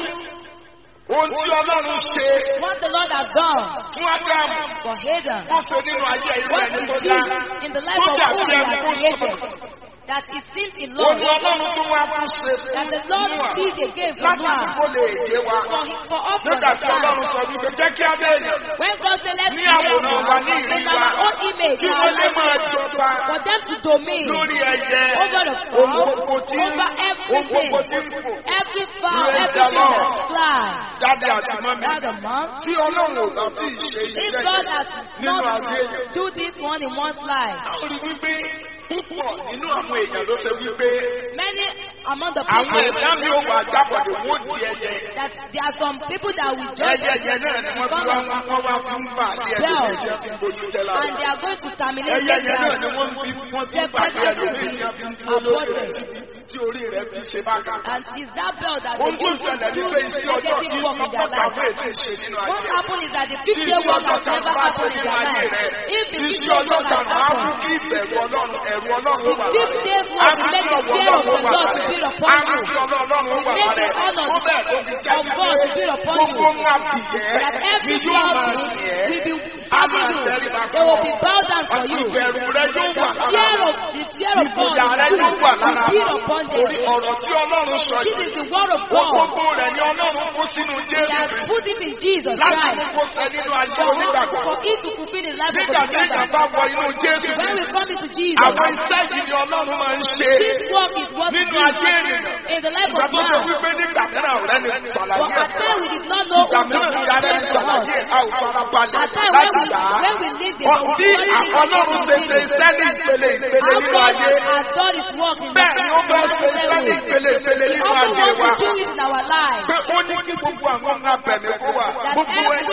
ohun tí Ọlọ́run ṣe What the Lord has done fún Ádámù for Adam, tó ṣe nínú ayé irú what ẹni he tó did dá. in the life Tó of dàbí whom he ẹni has tó created, sọ̀rọ̀. that it seems in Ohun love, tí Ọlọ́run tó wá fún ṣe that fún the Lord Nóà did again for láti Noah, kó lè yé wa. for us to Nígbà tí Ọlọ́run understand. sọ wípé jẹ́ kí á bẹ̀rẹ̀ When God said, let's ní create àwòrán wa ní in ìrí our wa own image, kí our wọ́n lè máa likeness, jọba for them to domain lórí ẹyẹ over the ohun fowl, gbogbo tí over ohun gbogbo tí everything, ń fò. every fowl, Praise the everything Lord. that flies. Jáde àti mọ́mí. That's the month. Tí Ọlọ́run ò bá tí ì ṣe If iṣẹ́ God yẹn has nínú not ayé èèyàn. do this one in one's life, A ó rí wípé púpọ̀ nínú àwọn èèyàn ló ṣe wípé many among the àwọn people, ẹ̀dá mi ò wà jábọ̀dé wọ́n di ẹyẹ. that there are some people that will just Ẹyẹ yẹn náà ni wọ́n fi wá wọ́n wá fún bàálẹ̀ ẹlòmíì tí wọ́n fi ń bóyún jẹ́ lára. and they are going to terminate Ẹyẹ yẹn náà ni their wọ́n fi bàálẹ̀ ẹlòmíì tí wọ́n fi ń dúró lórí tí orí rẹ̀ fi ṣe bákan. and it's that bell that Ohun they tó use to ṣẹlẹ̀ ní do pé iṣẹ́ ọjọ́ negative kìí work in their ọ̀pọ̀ àwọn life. ètò ìṣe nínú What ayé. happened is that the Tí 50-day iṣẹ́ work ọjọ́ has kan never bá ṣe happened in nínú their ayé life. rẹ̀. If the Iṣẹ́ 50-day ọjọ́ work kan has á mú happened, kí ìbẹ̀rù Ọlọ́run ẹ̀rù Ọlọ́run ó wà the 50 days work will make the fear of the Lord to be upon á mú you. kí Ọlọ́run ó wà Make the rẹ̀. honor Ó bẹ́ẹ̀ tó fi jẹ́ of God to be upon gbogbo you. ń abìyẹ́ That ni every yóò máa cloud sìn ẹ́. will be Á máa serving you. tẹríba They will be bowed down for you. Ìbẹ̀rù rẹ yóò wà lára Fear wọn. of the fear of God Ìgboyà rẹ yóò wà lára will be wọn. upon Orí them. ọ̀rọ̀ tí Ọlọ́run sọ This yìí. is the word of Ohun God. gbogbo rẹ̀ ni Ọlọ́run kó sínú He Jésù has Kristi. put it in Jesus Láti Christ. kó sẹ nínú ayé For onígbàgbọ́. it to fulfill his life of Nígbà the tí èèyàn believer. bá wọ inú Jésù When we Kristi. come into Jesus, Àwọn iṣẹ́ yìí ni Ọlọ́run máa ń ṣe this work is what we nínú do ayé ènìyàn. in the life Ìgbà of tó sọ man. wípé nígbà mìíràn ọ̀rẹ́ ni But ṣàlàyé at ẹ̀. times we did not know Ìgbà who mìíràn was tí ara ẹni expressed to us. ṣàlàyé ẹ̀ a ò fara balẹ̀ At times láti gbà á. when we leave the Bí Ọlọ́run ṣe ṣe iṣẹ́ ní ìpele ìpele how nínú God ayé. has done his work in Bẹ́ẹ̀ ni ó fẹ́ ṣe iṣẹ́ ní ìpele ìpele He nínú also ayé wants wa. to do it in our lives. Pé ó ní kí gbogbo àwọn ọmọ abẹ̀mí kó wà. Gbogbo ẹni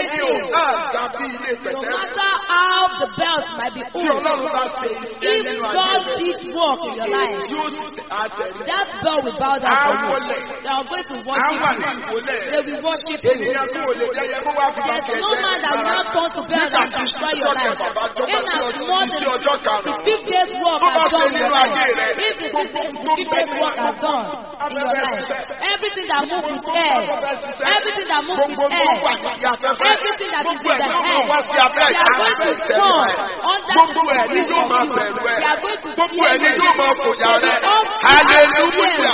ò náà dàbí ilé No pẹ̀tẹ́. matter how the bells might be Tí pulled, Ọlọ́run bá ṣe iṣẹ́ if nínú ayé God rẹ̀. did work in your life, Yóò sì àtẹ̀rí. that bell will bow down for you. Àwọlẹ̀. They are going to À ń worship wà ní you. ìwọlẹ̀. They will worship you. Ènìyàn tó lè jẹ́yẹ kó wá fi bá There's tiẹ̀ no jẹ́. man that will not turn to bells Nígbà and tí destroy ìṣọ́jọ́ your life. kẹfà bá jọba In tí as more sí than ọjọ́ the karùn-ún. 5 days work Tó bá has ṣe done in your nínú ayé life. rẹ̀. If the 5 days work has done in your life, everything that moves with air, everything that moves with air, everything that is in the air, they are going to come under Gbogbo the ẹ̀ ni yóò máa bẹ̀rù ẹ̀. They are going to Gbogbo fear ẹ̀ ni you. yóò máa fòyà rẹ̀. Hallelujah.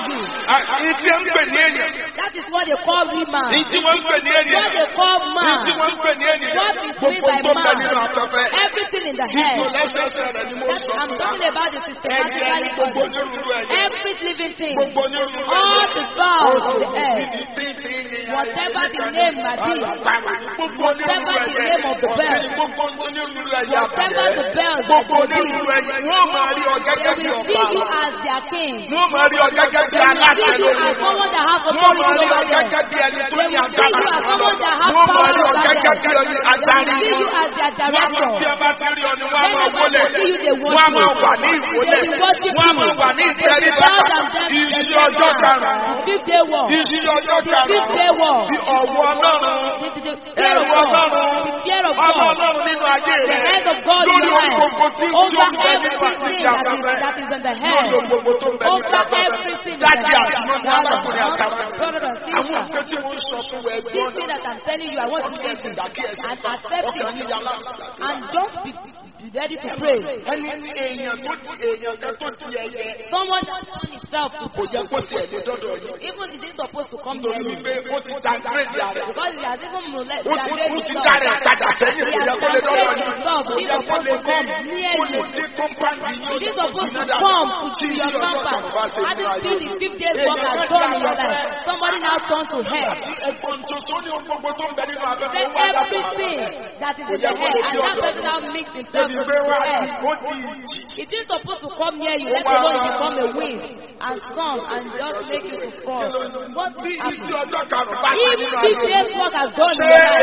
Ìdí ń pè ní ènìyàn. That is what they call woman. Ìdí wọ́n ń pè ní What ènìyàn. they call man. Ìdí wọ́n ń pè ní ènìyàn. What is meant Gbogbo by tó bẹ nínú man? afẹ́fẹ́. Everything in the Ipò head. lẹ́sẹ̀ẹsẹ̀ rẹ̀ ni mo That sọ I'm fún wa. talking about the Ẹyẹ ni systematically gbogbo ordered. onírúurú ẹyẹ. Every living thing, Gbogbo onírúurú ẹyẹ. all the fowls of the air, Whatever the name might be, whatever the name of the bell, gbogbo onírúurú ẹyẹ whatever the bell that gbogbo they be, onírúurú ẹyẹ wọ́n máa rí ọ they gẹ́gẹ́ bí will ọba see you as their king. wọ́n máa rí ọ gẹ́gẹ́ bí They will aláṣẹ see you lórí as wọn someone that has wọ́n máa authority rí ọ over them. gẹ́gẹ́ bí ẹni tó They ní will see agbára you as someone that has wọ́n máa power rí ọ over gẹ́gẹ́ them. bí ẹni They adarí will see you wọn as their director. tí a bá ti rí ọ ni wọ́n á máa Whenever wọlé they see you, they wọ́n á máa worship wà you. ní ìwọlé They will worship wọ́n á you. máa wà ní They will ìtẹríba bow down to them. iṣẹ́ ọjọ́ karùn-ún Fifth day war. iṣẹ́ ọjọ́ The fifth day karùn-ún war. bí ọ̀wọ́ Ọlọ́run The fear ẹ̀rù of God. Ọlọ́run The fear of ọmọ God. Ọlọ́run nínú ayé The rẹ̀ hand of God in lórí your ohun life. gbogbo tí ó Over ń bẹ nínú everything àtìkí that is in the head. lórí ohun gbogbo tó ń bẹ nínú Over afẹ́fẹ́ everything jáde that àti mọ́mí alákùnrin àtàwọn Brothers and àwọn sisters, nǹkan tí wọ́n sọ fún ẹgbẹ́ this ọ̀nà thing that I'm telling you, I want to listen and accept ọkàn it níyà láti and just be Be ready to pray. Ẹni tí èèyàn kan tó di ẹyẹ. Someone that turned himself to Kò yẹ kó tiẹ̀ lé dọ́dọ̀ yìí. even he isn't supposed to come here. Nítorí wípé ó ti downgrade rẹ̀. Because he has even molested Ó ti dára ẹ̀ padà sẹ́yìn. Kò yẹ kó lé dọ́dọ̀ yìí. Kò yẹ kó lé dé. Kó lè dé kọ́mpáǹdì yìí. He is supposed to come to your compound. Having seen the 5 days work has done in your life. Somebody now turned to hell. Ẹ̀gbọ́n tó sóní ohun gbogbo tó ń bẹ nínú abẹ́rẹ́ Then wá dàpọ̀. everything that is in the head, and that person now mix himself Débi with pé wá the head. ó di ìjì. It is supposed to come near you, let alone become a wind and come and just make you to fall. What Bí is isi happening? ọjọ́ karùn-ún bá ṣe If nínú this ayé. day's work has done in Ṣé your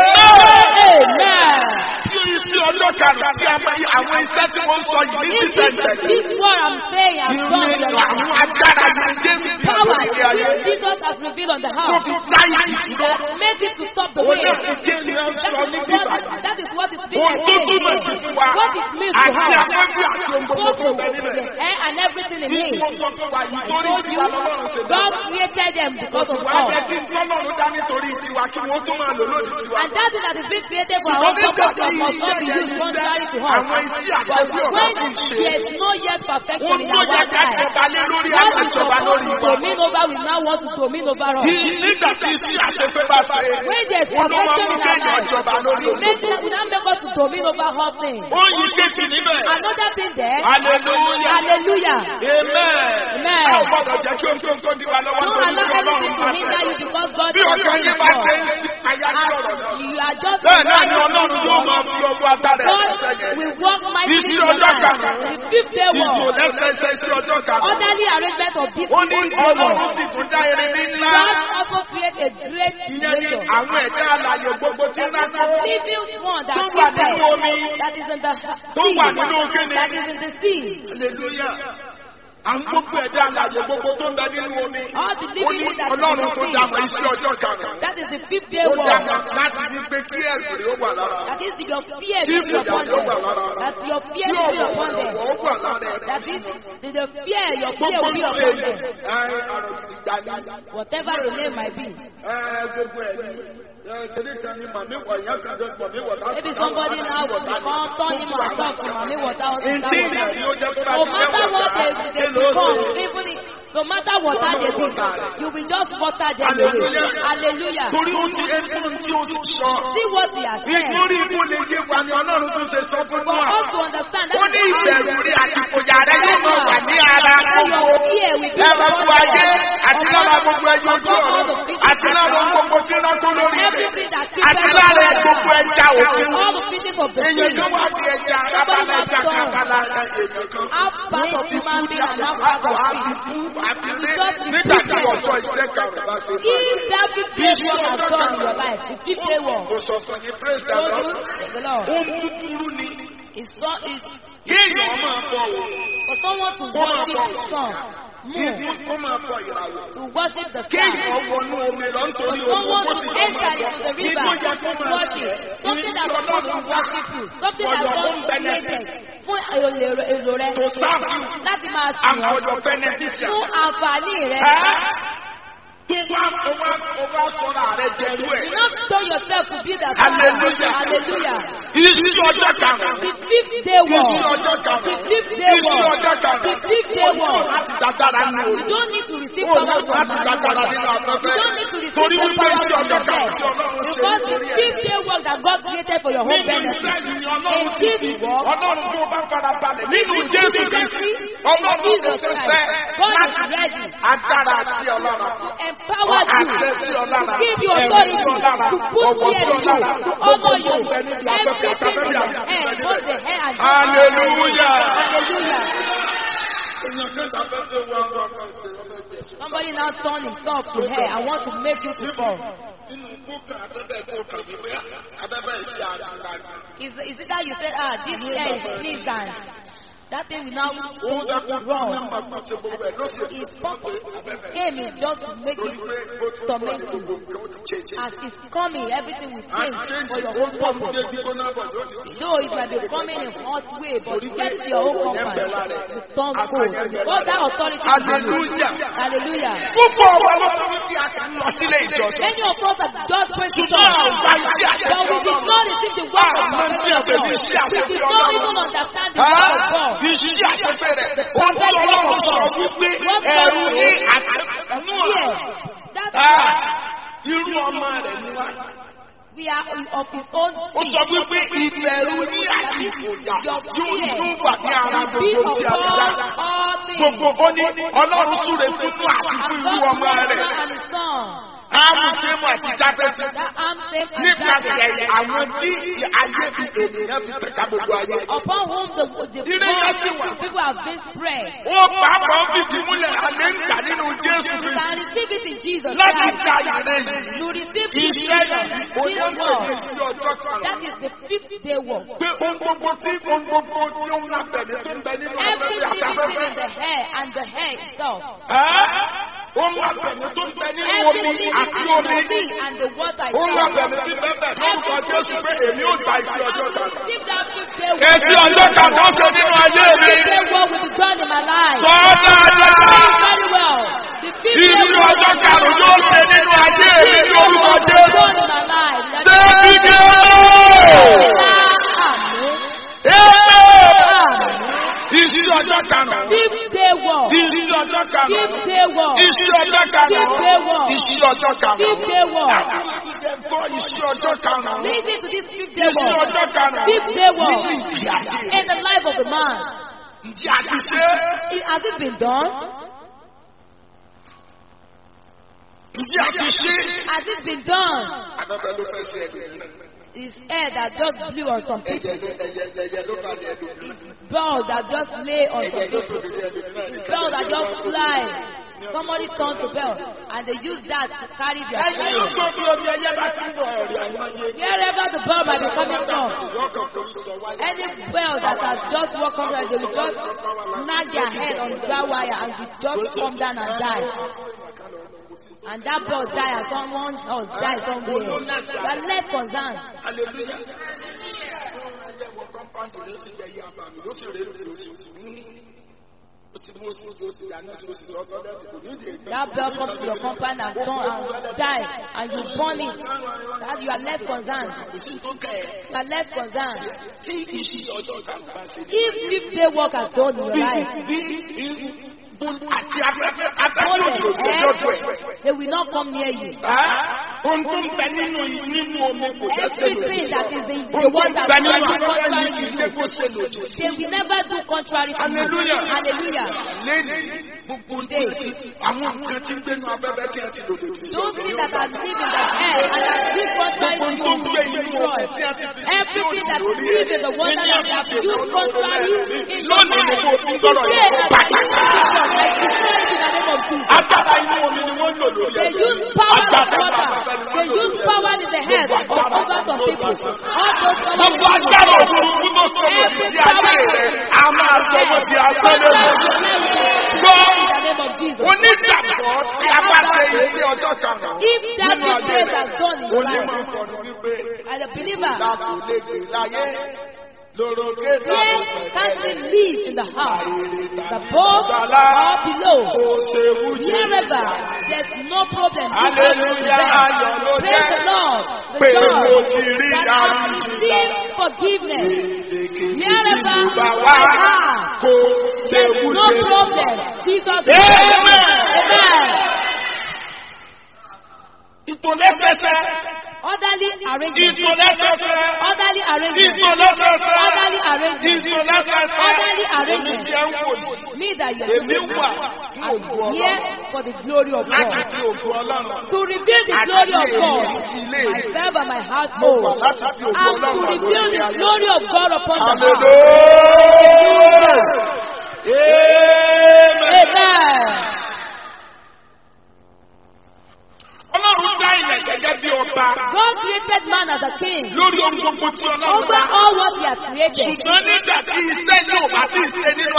life, amen. tí isi ọjọ́ karùn-ún tí àwọn iṣẹ́ tí wọ́n ń sọ yìí ní If sísẹ̀ntẹ̀. this what I'm saying has done in your life, Àwọn agbára yìí Jésù fi hàn power lórí ayé. which Jesus has revealed on the Tó house fi já ìjì lọ. that made it to stop the Ó wind. náà fi jẹ́ ní ọ̀sán ní bíbá. That is what is being Ohun tó túmọ̀ explained. sí fún wa. What it means to Àti have afẹ́fẹ́ àti ohun gbogbo both tó the bẹ nílẹ̀. air and everything in Bí it. wọ́n sọ fún wa yìí I torí told you, tiwa lọ́lọ́run ṣe God dá. created them because of Wà á jẹ́ us. kí tọ́lọ́run dá nítorí tiwa kí wọ́n tó máa lò lòdì sí wa. And that is that is being created for our own purpose that must not be used contrary to us. Àwọn iṣẹ́ àṣẹbí ọ̀gá When ti ń ṣe. there is no yet perfection Ohun in tó our yẹ ká life, jọba lé lórí what àwọn is ìjọba lórí supposed to wa. domine over, we now want to domine over us. Nígbà tí iṣẹ́ àṣẹfẹ́ bá fẹ́. When there is Wọ́n ló máa perfection mú in our kéèyàn life, jọba lórí we òun. now make us to domine over all things. Ó yí kéjì níbẹ̀. Another thing there, Hallelujah. hallelujah. Amen. Amen. A ò gbọ́dọ̀ jẹ́ kí ohun tó di wa lọ́wọ́ Don't lórí allow Ọlọ́run anything to máa hinder fẹ́. you because God Bí has ọkàn done yín it bá for ṣe us. ń sí àyà sí ọ̀rọ̀ náà. And you are just Bẹ́ẹ̀ náà ni Ọlọ́run yóò God máa fi ọwọ́ agbára ẹ̀ ṣẹ́yẹ. will work mightily in Iṣẹ́ your ọjọ́ life. karùn-ún. The 5th day Ìjò war, lẹ́sẹsẹ sí ọjọ́ karùn-ún. orderly arrangement of this Ó ní 5th day war. Ọlọ́run sì tún dá erin ní ńlá. God also create a great Ìyẹn ni creation. àwọn ẹ̀dá alààyè gbogbo tí ń rákọ́. Living one that Tó is wà nínú omi. that is in the Tó wà nínú sea, kíni. that is in the sea. Hallelujah. Àwọn gbogbo ẹ̀dá alààyè gbogbo tó ń bẹ nínú omi. All the Ó living ní things that is in Ọlọ́run tó the dá mọ̀ sea. iṣẹ́ ọjọ́ karùn-ún. That is the 5th day Ó dá war. mọ̀ láti ní pé kí ẹ̀sùn rẹ̀ ó wà lára. That is your fear to be upon them. That your fear Tí to be ọ̀wọ̀ upon them. ọ̀wọ̀ wà lára ẹ̀. That is the fear, your fear Gbogbo will be ìlú upon èyí. them. Àrùn ìgbà ni. Whatever the name might be. Gbogbo ẹ̀ ni. Torí kan ni màmí wọ̀ ìyá kan jọ màmí wọ̀ láti. Maybe somebody now will come, turn him or herself to mommy water or sister Ìdí water. ni ó jẹ́ pé No matter what they become, even if, no matter water they be, you will just water them away. Hallelujah. Hallelujah. Torí ó ti ẹgbẹ́ tí ó ti sọ. See what he has said. Nítorí ikú lè yé wa ni Ọlọ́run tún ṣe sọ fún For wa. us to understand Ó that ní ìbẹ̀rù rí àti ìfòyà rẹ yóò máa wà ní ara your gbogbo. fear will be Lára upon gbogbo ayé them. àti lára gbogbo ẹyẹ ojú ọ̀run àti lára gbogbo tí wọ́n tó lórí rẹ̀. Everything that Àti lára gbogbo ẹja òkun. all the fishes of the Èèyàn sea. kan wá di ẹja abala ẹja kan abala èèyàn kan. Half part of human being and half part of fish. Nígbà tí ọjọ́ iṣẹ́ karùn-ún bá ṣe máa. If that 5th day war has done in your life, the 5th day war, Mo sọ fún yín, praise the told Lord. you, the Lord, Ó ń búburú ni. is Kéèyàn máa bọ̀ wò. for someone to worship the sun, moon, Kó máa bọ̀ ìràwọ̀. to worship the sky. Kéèyàn wọnú omi lọ nítorí For ogun someone kó to sì lọ enter máa into the bọ̀. river, worship, something that God will worship you, something that God created fún èrò rẹ, To serve you láti máa sìn and ọ́, for your benefit. fún àǹfààní rẹ. Tó wá sọ̀rọ̀ rẹ̀ jẹ̀rú ẹ̀. Do not tell yourself to be that. Hallelujah. Hallelujah. Iṣu ọjọ́ karùn-ún. The 5th day war. Iṣu ọjọ́ The karùn-ún. 5th day Iṣu war. ọjọ́ The karùn-ún. 5th day war. Láti dàgbára ní You orí. don't need to receive Ó power ní from láti dàgbára man. nínú afẹ́fẹ́. You don't need to receive Torí the wípé power iṣu from ọjọ́ yourself. karùn-ún tí Ọlọ́run ṣe Because the lórí ẹ̀. 5th day work that God created for your whole Nínú benefit. Ísírẹ́lì ni In Ọlọ́run ti this fi. work, Ọlọ́run tó bá fara balẹ̀. Nínú in Jésù this Kristi. country, Ọlọ́run ṣe Jesus ṣe Christ, God is láti ready agbára sí Ọlọ́run. to empower Àṣẹ sí you, Ọlọ́run. to give you Ẹ̀rù authority, sí Ọlọ́run. to put Ọ̀wọ̀ fear sí in you, Ọlọ́run. to honor you. Gbogbo ẹni tí a fẹ́ fi Everything in àtàfẹ́ your bí àti hand, ìfẹ́ both níbẹ̀. the hair and Hallelujah. Hallelujah. Èèyàn kẹta fẹ́ fi wá ọ̀rọ̀ kan ṣe ọmọ ẹgbẹ́. Somebody now turn himself to her. I want to make you to fall. Nínú kókà abẹ́bẹ́ kókà wípé abẹ́bẹ́ ìṣe àdúrà ni. Is it that you said, this hair is pleasant? that thing will now Òun dàgbà wrong. máa gbà tí gbogbo ẹ̀ ló sì His purpose, his aim is just to make torí it pé ó ti torment ní you. gbogbo nǹkan ó ti change. As it's coming, everything will And change change for your ó own pọ̀ mú dé purpose. gbígbóná bọ̀ yóò ti Though it might be coming in hot way, but to get to your own comfort, you turn cold. What that authority will do. Hallelujah. Hallelujah. Púpọ̀ ọ̀pọ̀ ló fi wípé a kì í lọ sílé ìjọsìn. Many of us are just going to Ṣùgbọ́n church, àwọn ọba ìdí àṣẹ but we did not receive the word of àmọ́ tí a God. fẹ́ fi ṣe We àṣẹ did not even understand the word of God. Iṣẹ́ àṣẹfẹ́ rẹ̀. Ó ń tọ́ ọlọ́run sọ wípé ẹ̀rù ní àtẹ̀nú Yes, that's irú ọmọ rẹ̀ ni wá. we are of his own Ó sọ seed. wípé ìbẹ̀rù ní àti ìfòyà Your yóò tún fear wà ní ara be gbogbo tí a ti dá. upon all things. Gbogbo ó ní ọlọ́run súre fúnú àti fún irú God ọmọ bless rẹ̀. man and his sons. Áàmù Sémù àti Jáfẹ́tì. That arm same and Nípasẹ̀ Japheth, àwọn tí ayé bí ènìyàn fi tẹ̀ka gbogbo ayé. upon whom the people have been spread. Ó pàápàá ń fìdí múlẹ̀ àlẹ́ ń kà nínú Jésù You Kristi. can receive it in Jesus Láti Christ. ka ìrẹ́ yìí. You receive this Iṣẹ́ yìí ó this ní word. ọjọ́ sí ọjọ́ kan. That is the 5th day work. Pé ohun gbogbo tí ó ń lábẹ̀mí tó ń bẹ nínú ọjọ́ Everything is àtàfẹ́fẹ́. in the hair and the hair itself. Ó ń lábẹ̀mí tó ń bẹ nínú omi Everything is àti in omi. the sea and the water Ó ń itself. lábẹ̀mí tí bẹ́ẹ̀ lórúkọ Jésù pé èmi ò gba iṣẹ́ ọjọ́ kan. Receive that 5th day work. Èsì ọjọ́ kan tó ṣe nínú ayé mi. 5th day work will be done in my life. Sọ ọ́ dáadáa. Very well. The 5th day Ìlú work ọjọ́ karùn-ún yóò ṣe nínú ayé mi ní orúkọ will be Jésù. done in my life. Ṣé fídíò? Amen. Amen. Iṣẹ́ ọjọ́ karùn-ún. 5th day work. Iṣẹ́ ọjọ́ karùn-ún. 5th day work. Iṣẹ́ ọjọ́ Fifth day karùn-ún. work. Iṣẹ́ ọjọ́ karùn-ún. 5th day work. Gbọ́ iṣẹ́ ọjọ́ karùn-ún. Listen to this 5th day Iṣẹ́ work. ọjọ́ karùn-ún. 5th day work. Nínú ìgbé ayé. In the life of the man. Ǹjẹ́ a ti ṣe? Has it been done? Ǹjẹ́ a ti ṣe? Has it been done? Àdọ́gbẹ́ ló fẹ́ sí ẹ̀sìn rẹ̀. His hair that just blew on some people. Ẹ̀yẹ ló bá ní ẹlòmíràn. Bell that just lay on some Ẹ̀yẹ ló people. tóbi ní ẹlòmíràn. Bell that just fly. Somebody turned to bell and they use that to carry their Ẹ̀yẹ yóò spirit. gbọ́ bí omi ẹyẹ bá ti ń bọ̀ ẹ̀rí àìmọye. Wherever the bell might be coming from, Ìyọ́kàn forí sọ wáyé. any bell that has just walked on, they will just snag their head on that wire and will just come down and die. And that bell die and someone else die somewhere. You are less concerned. Hallelujah. Ẹyẹ wọ kọ́mpáǹdì ló sì jẹ́ iye àbàmì ló sì rèé lóṣù. Ó sì mú oṣù tó ti dáná sí oṣù sọ́tọ́ lẹ́sìn kò ní ìdè ìgbẹ́. That bell comes to your compound and turn and die and you burn it. That you are less concerned. Kò sí tó kẹ̀ ẹ́. You are less concerned. Tí iṣẹ́ ọjọ́ kan bá ṣe ní. If 5th day work has done in your life, Àti afẹ́fẹ́ òjò lójoojú ẹ̀. they will not come near you. Ohun tó ń bẹ nínú omi kò jẹ́ pé Everything that is in the Ohun tó world ń that bẹ is nínú not afẹ́fẹ́ contrary yìí kì í to jẹ́ you, kó ṣe lòdì sí. they will never do contrary to you. Hallelujah. Hallelujah. Lẹ́nu gbogbo tí àwọn nǹkan tí ń gbénu afẹ́fẹ́ tí a ti lò lòdì sí. Those things that are living in the air and that live contrary to you will be destroyed. Everything that lives in the water that have used contrary in your Lónìí ni life, kò tún tọrọ today yẹn kó that bàjẹ́. I destroy it in the name of Jesus. Agbára inú omi ni wọ́n lò lórí They use power of water. They use power in the head of over some people. All those power Gbogbo agbára òfurufú tó sọ̀rọ̀ sí ayé rẹ̀ a máa sọ̀rọ̀ sí asọ́lẹ̀ mọ́. in the name of Jesus. Onígbàgbọ́ tí a bá ṣe ilé ọjọ́ karùn-ún If that nínú ayé grace rẹ̀, has done in your onímọ̀ life, kọ̀ọ̀nù wípé as a believer, láàbò lè gbé láyé lórókè here láàbò can't live in the house, above or below. kò ṣe wújẹ. Wherever there's no problem, Hallelujah, ayọ̀ ló praise jẹ́ the Lord. pé The mo Lord ti rí that has àríjì received forgiveness. Èdèkèdè tí mo bá wá kò ṣe There's no wújẹ. problem. Jesus is Amen. Amen. Ìtòlẹ́sẹsẹ. Orderly arrangement. Ìtòlẹ́sẹsẹ. Orderly arrangement. Ìtòlẹ́sẹsẹ. Orderly arrangement. Ìtòlẹ́sẹsẹ. Orderly Èmi arrangement. tí ẹ ń wò yìí. Me that you Èmi are wà fún ògo here Ọlọ́run. for the glory of Láti God. fi ògo Ọlọ́run. To reveal the Àti glory of èmi God. àti ilé mi. Myself and my Mo wà household. láti fi ògo And to Ọlọ́run reveal lórí the ayé. glory of God upon the house. Hallelujah. Amen. Amen. Ọlọ́run dá ilẹ̀ gẹ́gẹ́ bí ọba. God created man as a king Lórí ohun gbogbo tí Ọlọ́run over dá. all what he has created. Ṣùgbọ́n nígbà tí iṣẹ́ náà bá ti ṣe nínú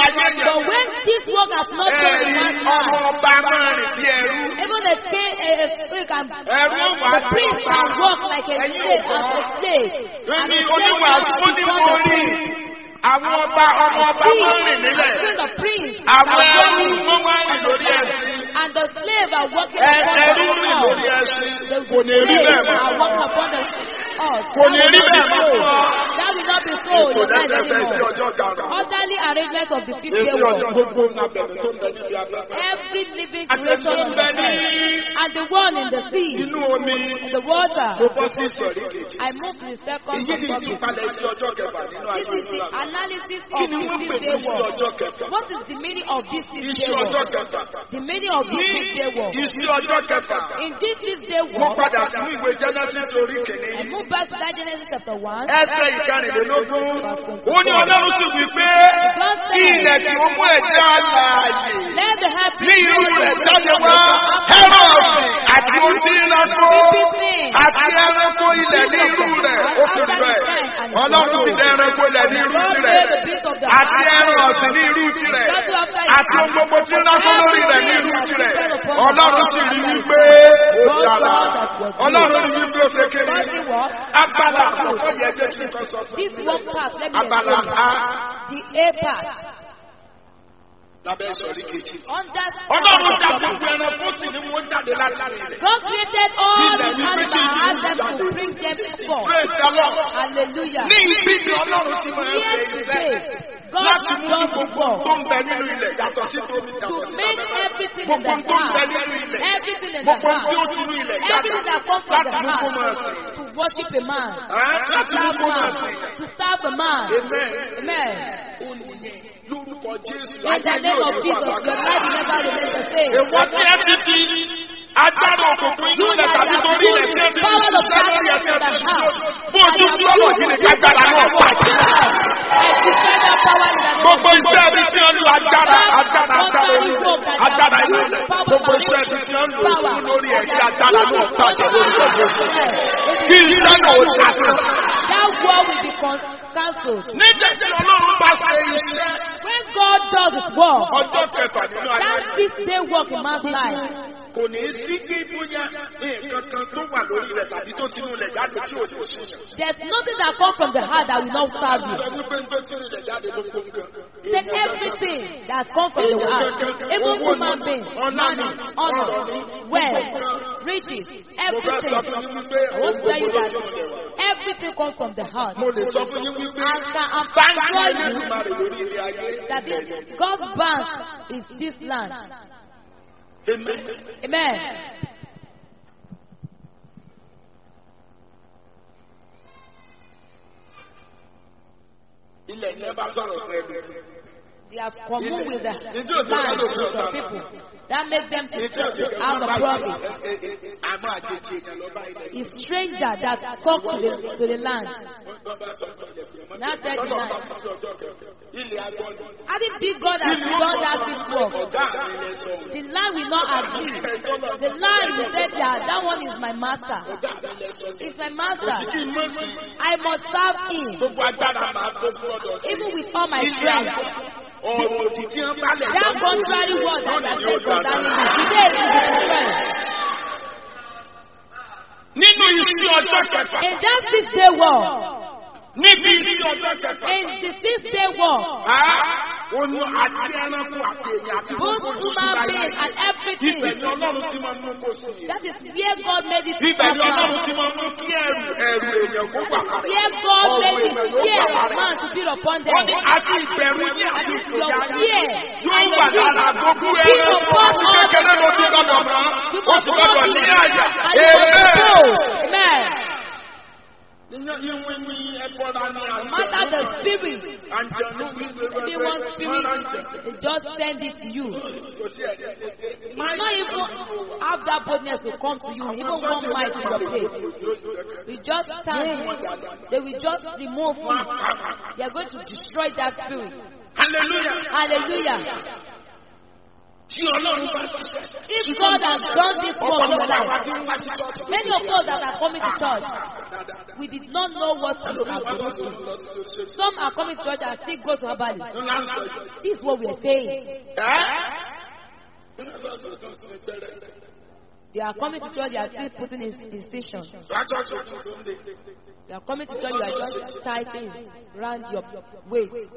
can, Ẹ̀rú wà the prince can walk like a slave, as a slave. And Ní the slave oníwàásù ó can ní become mo a rí prince. àwọn ọba ọmọ ọba wọ́n rìn nílẹ̀. The prince Àwọn are ẹrú walking wọ́n wá rìn on the lórí earth, ẹṣin. and the slave are walking upon Ẹrú the rìn lórí earth. ẹṣin. The Kò ní rí bẹ́ẹ̀ slaves are mọ́. walking upon the earth. Kò ní rí bẹ́ẹ̀ mọ́. That will not be so in Kò your life dẹ́sẹ̀ sí anymore. ọjọ́ karùn-ún. Orderly arrangement of the fifth Èsì day ọjọ́ war. gbogbo nàbẹ̀rẹ̀ tó ń bẹ níbi abẹ́rẹ́. Every living Àtẹ̀tọ́ creature ń on bẹ the ní earth and the one in the sea, inú omi. the water. Mo bọ́ sí ìsọ̀rí kejì. I move to the second Èyí ni topic. ìtúpalẹ̀ sí ọjọ́ kẹfà nínú ayé This is the ìlú. analysis Kí of ni the wọ́n pè fifth ní day iṣẹ́ war. ọjọ́ kẹfà? What is the meaning of this fifth day Iṣẹ́ ọjọ́ war? kẹfà. The meaning of this Ní fifth day war. iṣẹ́ ọjọ́ kẹfà. In this fifth day Mo war, padà sínú ìwé Genesis orí I kìíní. move back to that Genesis chapter 1. Ẹsẹ̀ ìkẹrìnlélógún. Ó ní Ọlọ́run sì wí pé kí ilẹ̀ tí ó mú ẹ̀dá alààyè Let the happy ní irú rẹ̀ jáde wá ẹran ọ̀sìn àti ojú ìrìnàjò àti ẹranko ilẹ̀ ní irú rẹ̀. Ó sì rí bẹ́ẹ̀. Ọlọ́run sì dá ẹranko ilẹ̀ ní irú tirẹ̀ àti ẹran ọ̀sìn ní irú tirẹ̀ àti ohun gbogbo tí ń rákó lórí rẹ̀ ní irú tirẹ̀. Ọlọ́run sì rí wípé ó dára. Ọlọ́run rí wípé ó ṣe kéré. Abala àkọ́kọ́ yẹ jẹ́ kí n kọ́ sọ fún This one part, let me Abala explain. A The A part. lábẹ́ ìsọ̀rí kejì. Under Ọlọ́run dá gbogbo ẹranko sì ni wọ́n jáde láti ilẹ̀. God created all the animals and asked them to bring them forth. Praise the Lord. Hallelujah. Ní ibi ni Ọlọ́run ti máa ń ṣe Here iṣẹ́ today, God láti mú kí does the gbogbo work tó ń bẹ nínú ilẹ̀ yàtọ̀ sí tómi to yàtọ̀ sí make abẹ́rẹ́. everything in Gbogbo the tó ń bẹ heart, nínú ilẹ̀. everything in the Gbogbo tí ó heart, tinú ilẹ̀ jáde everything that comes from the láti mú kó máa heart sìn. to worship a man, Láti mú serve kó máa man, sìn. to serve a man. Amen. Amen. Ó nìyẹn lórúkọ Jésù. In the name of Jesus, your life will never remain the same. Èwọ́ tí ẹ ti fi agbára òkùnkùn inú ilẹ̀ tàbí torí ilẹ̀ tí ẹ ti fi ṣiṣẹ́ lórí ẹ̀ tí ẹ ti ṣiṣẹ́. Bó ojú tí ọ̀rọ̀ yìí lè kágbára náà bàjẹ́. Gbogbo iṣẹ́ ẹbí tí wọ́n lu agbára orí agbára inú ilẹ̀. Gbogbo iṣẹ́ ẹbí tí wọ́n lò fún lórí ẹ̀ kí agbára náà bàjẹ́ lórí ọjọ́ ìṣẹ́. Kí iṣẹ́ náà ó dásí. That war will be cancelled. Nígbà tí Ọlọ́run bá ṣe iṣẹ́. When God does his work, Ọjọ́ kẹfà nínú ayé. that fifth day work in man's life. Kò ní sí kí bóyá nǹkan kan tó wà lórí rẹ̀ tàbí tó tinú ilẹ̀ jáde tí ò ní sí. There's nothing that comes from the heart that will not serve you. Sọ wípé ń tó tinú ilẹ̀ jáde ló kó nǹkan. Say everything that comes from the heart, even human beings, money, honor, wealth, riches, everything. I want to tell you that everything comes from the heart. Mo lè sọ fún yín wípé I'm báńkì telling you Olódùmarè lórí ilé ayé. that God's bank is this land. Amen. Amen. Ilẹ̀ yẹn bá sọ̀rọ̀ fún ẹbí. They have commune with the land with some people. That makes them to have a profit. Àmọ́ àjèjì èèyàn lọ bá ilẹ̀ yìí. It's stranger that talk to the land. Now tell the land. Ilẹ̀ agbọ́dọ̀. I think big God has done that fifth work. Ọ̀gá mi lẹ sọ. The land will not agree. The land will say that one is my master. Ọ̀gá mi lẹ sọ. It's my master. Kí n mọ̀ sí. I must serve him. Gbogbo agbára máa tó fún ọ̀dọ̀ sí. Even with all my strength. Ọ̀rọ̀ òdì tí wọ́n bá lẹ̀ That contrary word that I said concerning me, today it will be destroyed. Nínú iṣẹ́ ọjọ́ kẹfà. In that 6 day war, Níbi iṣẹ́ ọjọ́ kẹfà. in the 6 day war, Onu àti ẹranko àti èèyàn àti both gbogbo human ìṣúra beings yìí. and everything, Ibẹ̀ ni Ọlọ́run ti máa mú kó sí i. that is where God made it Ibẹ̀ ni Ọlọ́run proper. ti máa mú kí ẹrù èèyàn kó pàpà. Where God made it fear of man to be upon Wọ́n ní them. àti ìbẹ̀rù ní àti And it's ìfòyà your yìí. fear Yóò and wà your lára dream. gbogbo Be ẹranko upon àti all kékeré ló ti the gbọdọ̀ mọ́. You Ó must ti gbọdọ̀ not ní be. àyà. And you must know. Amen. Ìwé ní ẹ̀bọ̀ra ní No matter the spirit, àjẹ̀nú wíwé maybe one spirit, they just send it to you. Kò sí ẹ̀jẹ̀. It's not even have that boldness to come to you, even one might in your place. You just stand, they will just remove it. They are going to destroy that spirit. Hallelujah. Hallelujah. Tí Ọlọ́run bá ṣiṣẹ́. If God has done this work in your Ọ̀pọ̀lọpọ̀ àwa life, tí ń wá sí church. many of us that are coming to church, we did not know what we are going through. Some are coming to church and still go to herbalist. This is what we are saying. They are coming to church, they are still putting incision. You are coming to church, you are just typing around your waist. If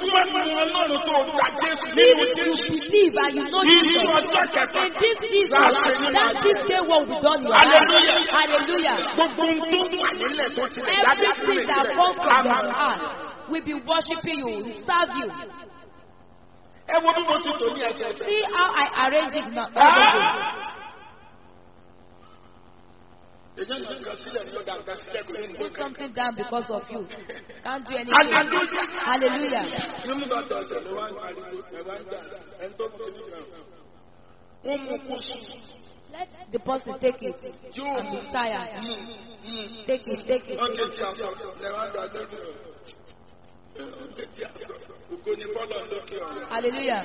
you believe and you know Jesus, in this Jesus, that this day will be done in your life. Hallelujah. Everything that comes from your heart will be worshiping you, will serve you. See how I arrange it now. Put something down because of you. Can't do anything. Hallelujah. Let the person take it and be tired. Take it. Hallelujah.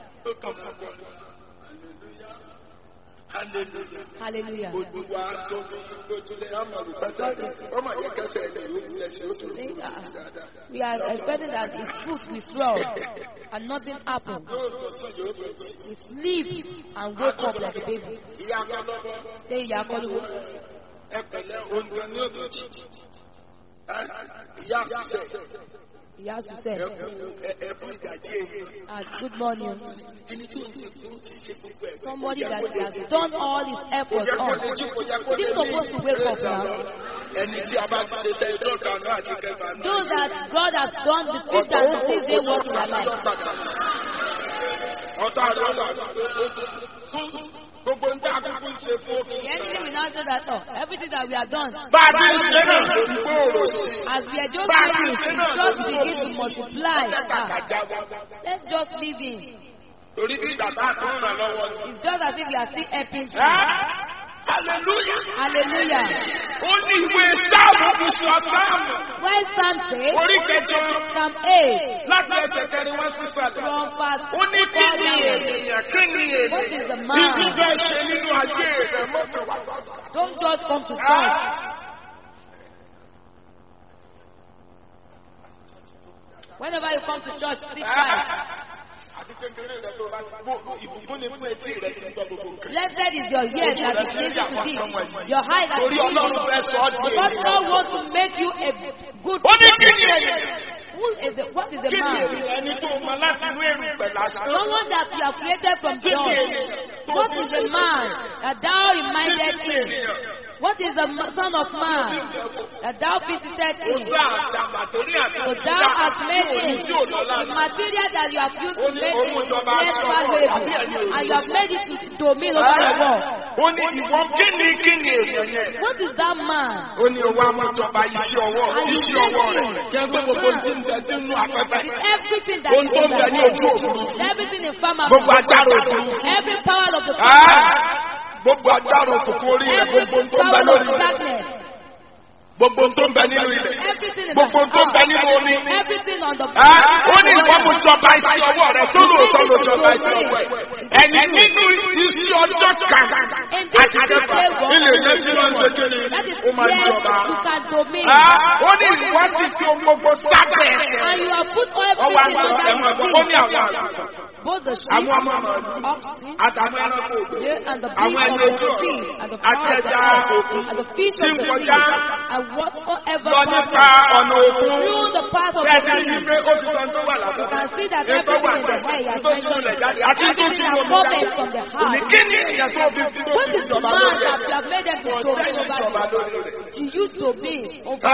Hallelujah. We are expecting that his foot will swell and nothing happen. We sleep and wake up like a baby. Say Yakolubu. He has to say, good morning. Somebody that he has done all his efforts on. He's supposed to wake up now. Those that God has done the 5th and the 6th day work in their life. Anything we now say that everything that we have done, as we are just living, it just begin to multiply. Let's just live in. It's just as if we are still helping you. Hallelujah. Hallelujah. Only ìwé Sáàmù Bùsùn Sáàmù. When Psalm says, Orí kẹjọ. Psalm 8. Láti ẹsẹ̀ kẹrin wá sí sàlẹ̀. From verse 4 Ó ní kí ni ènìyàn, kí ni ènìyàn? What is the man? Ibi bẹ́ẹ̀ ṣe nínú ayé rẹ̀ mọ́kàn wá. Don't just come to church. Whenever you come to church, sit right. Blessed is your ear that is listening to thee, your eye that is listening. Because God wants to make you a good person. What is the man? Someone that you have created from dust. What is the man that thou reminded him? What is the son of man that thou visited him? So thou hast made him the material that you have used to make him less valuable, and you have made it to domine over the world. What is that man? Everything that is in the world, everything in pharmacy, every power of the power. Gbogbo agbára òkùnkùn orí rẹ̀, gbogbo tó ń bẹ lórí rẹ̀, gbogbo tó ń bẹ nínú ilẹ̀, gbogbo tó ń bẹ nínú omi. Ó ní ìwọ mú jọba iṣẹ́ ọwọ́ rẹ̀ tó lóòótọ́ ló jọba iṣẹ́ ọwọ́ rẹ̀. Ẹni nínú iṣẹ́ ọjọ́ kan àti kẹfà ilé ìjẹ́ tí wọ́n ń ṣe kiri ó máa ń jọba. Ó ní ìwọ sì fi ohun gbogbo sábẹ́ ẹ̀sẹ̀. Ọwọ́ àwọn ẹ̀mọ́ ó ní àwọn àgbà. Both the sheep, àwọn ọmọ oxen, àtàwọn ẹranko ògbó, and the àwọn beasts ẹni of the ojú field, and the àti fowls of the ẹja air, òkun and the fish tí of ń the kọjá sea, and whatsoever lọ nípa ọ̀nà òkun. through the path of the Bẹ́ẹ̀ ni sea. pé ó ti sọ tó wà lábẹ́. You can see that Ètò wà everything in the bẹ́ẹ̀ air has tó tún lẹ̀ jáde àti tó everything tún that lómi comes jáde. from the Òní heart. kí ni ènìyàn tó fi fi What is the ìjọba man lórí that rẹ̀? you have made them to Kò domine sẹ́yìn ìjọba over? lórí rẹ̀. Do you domine over?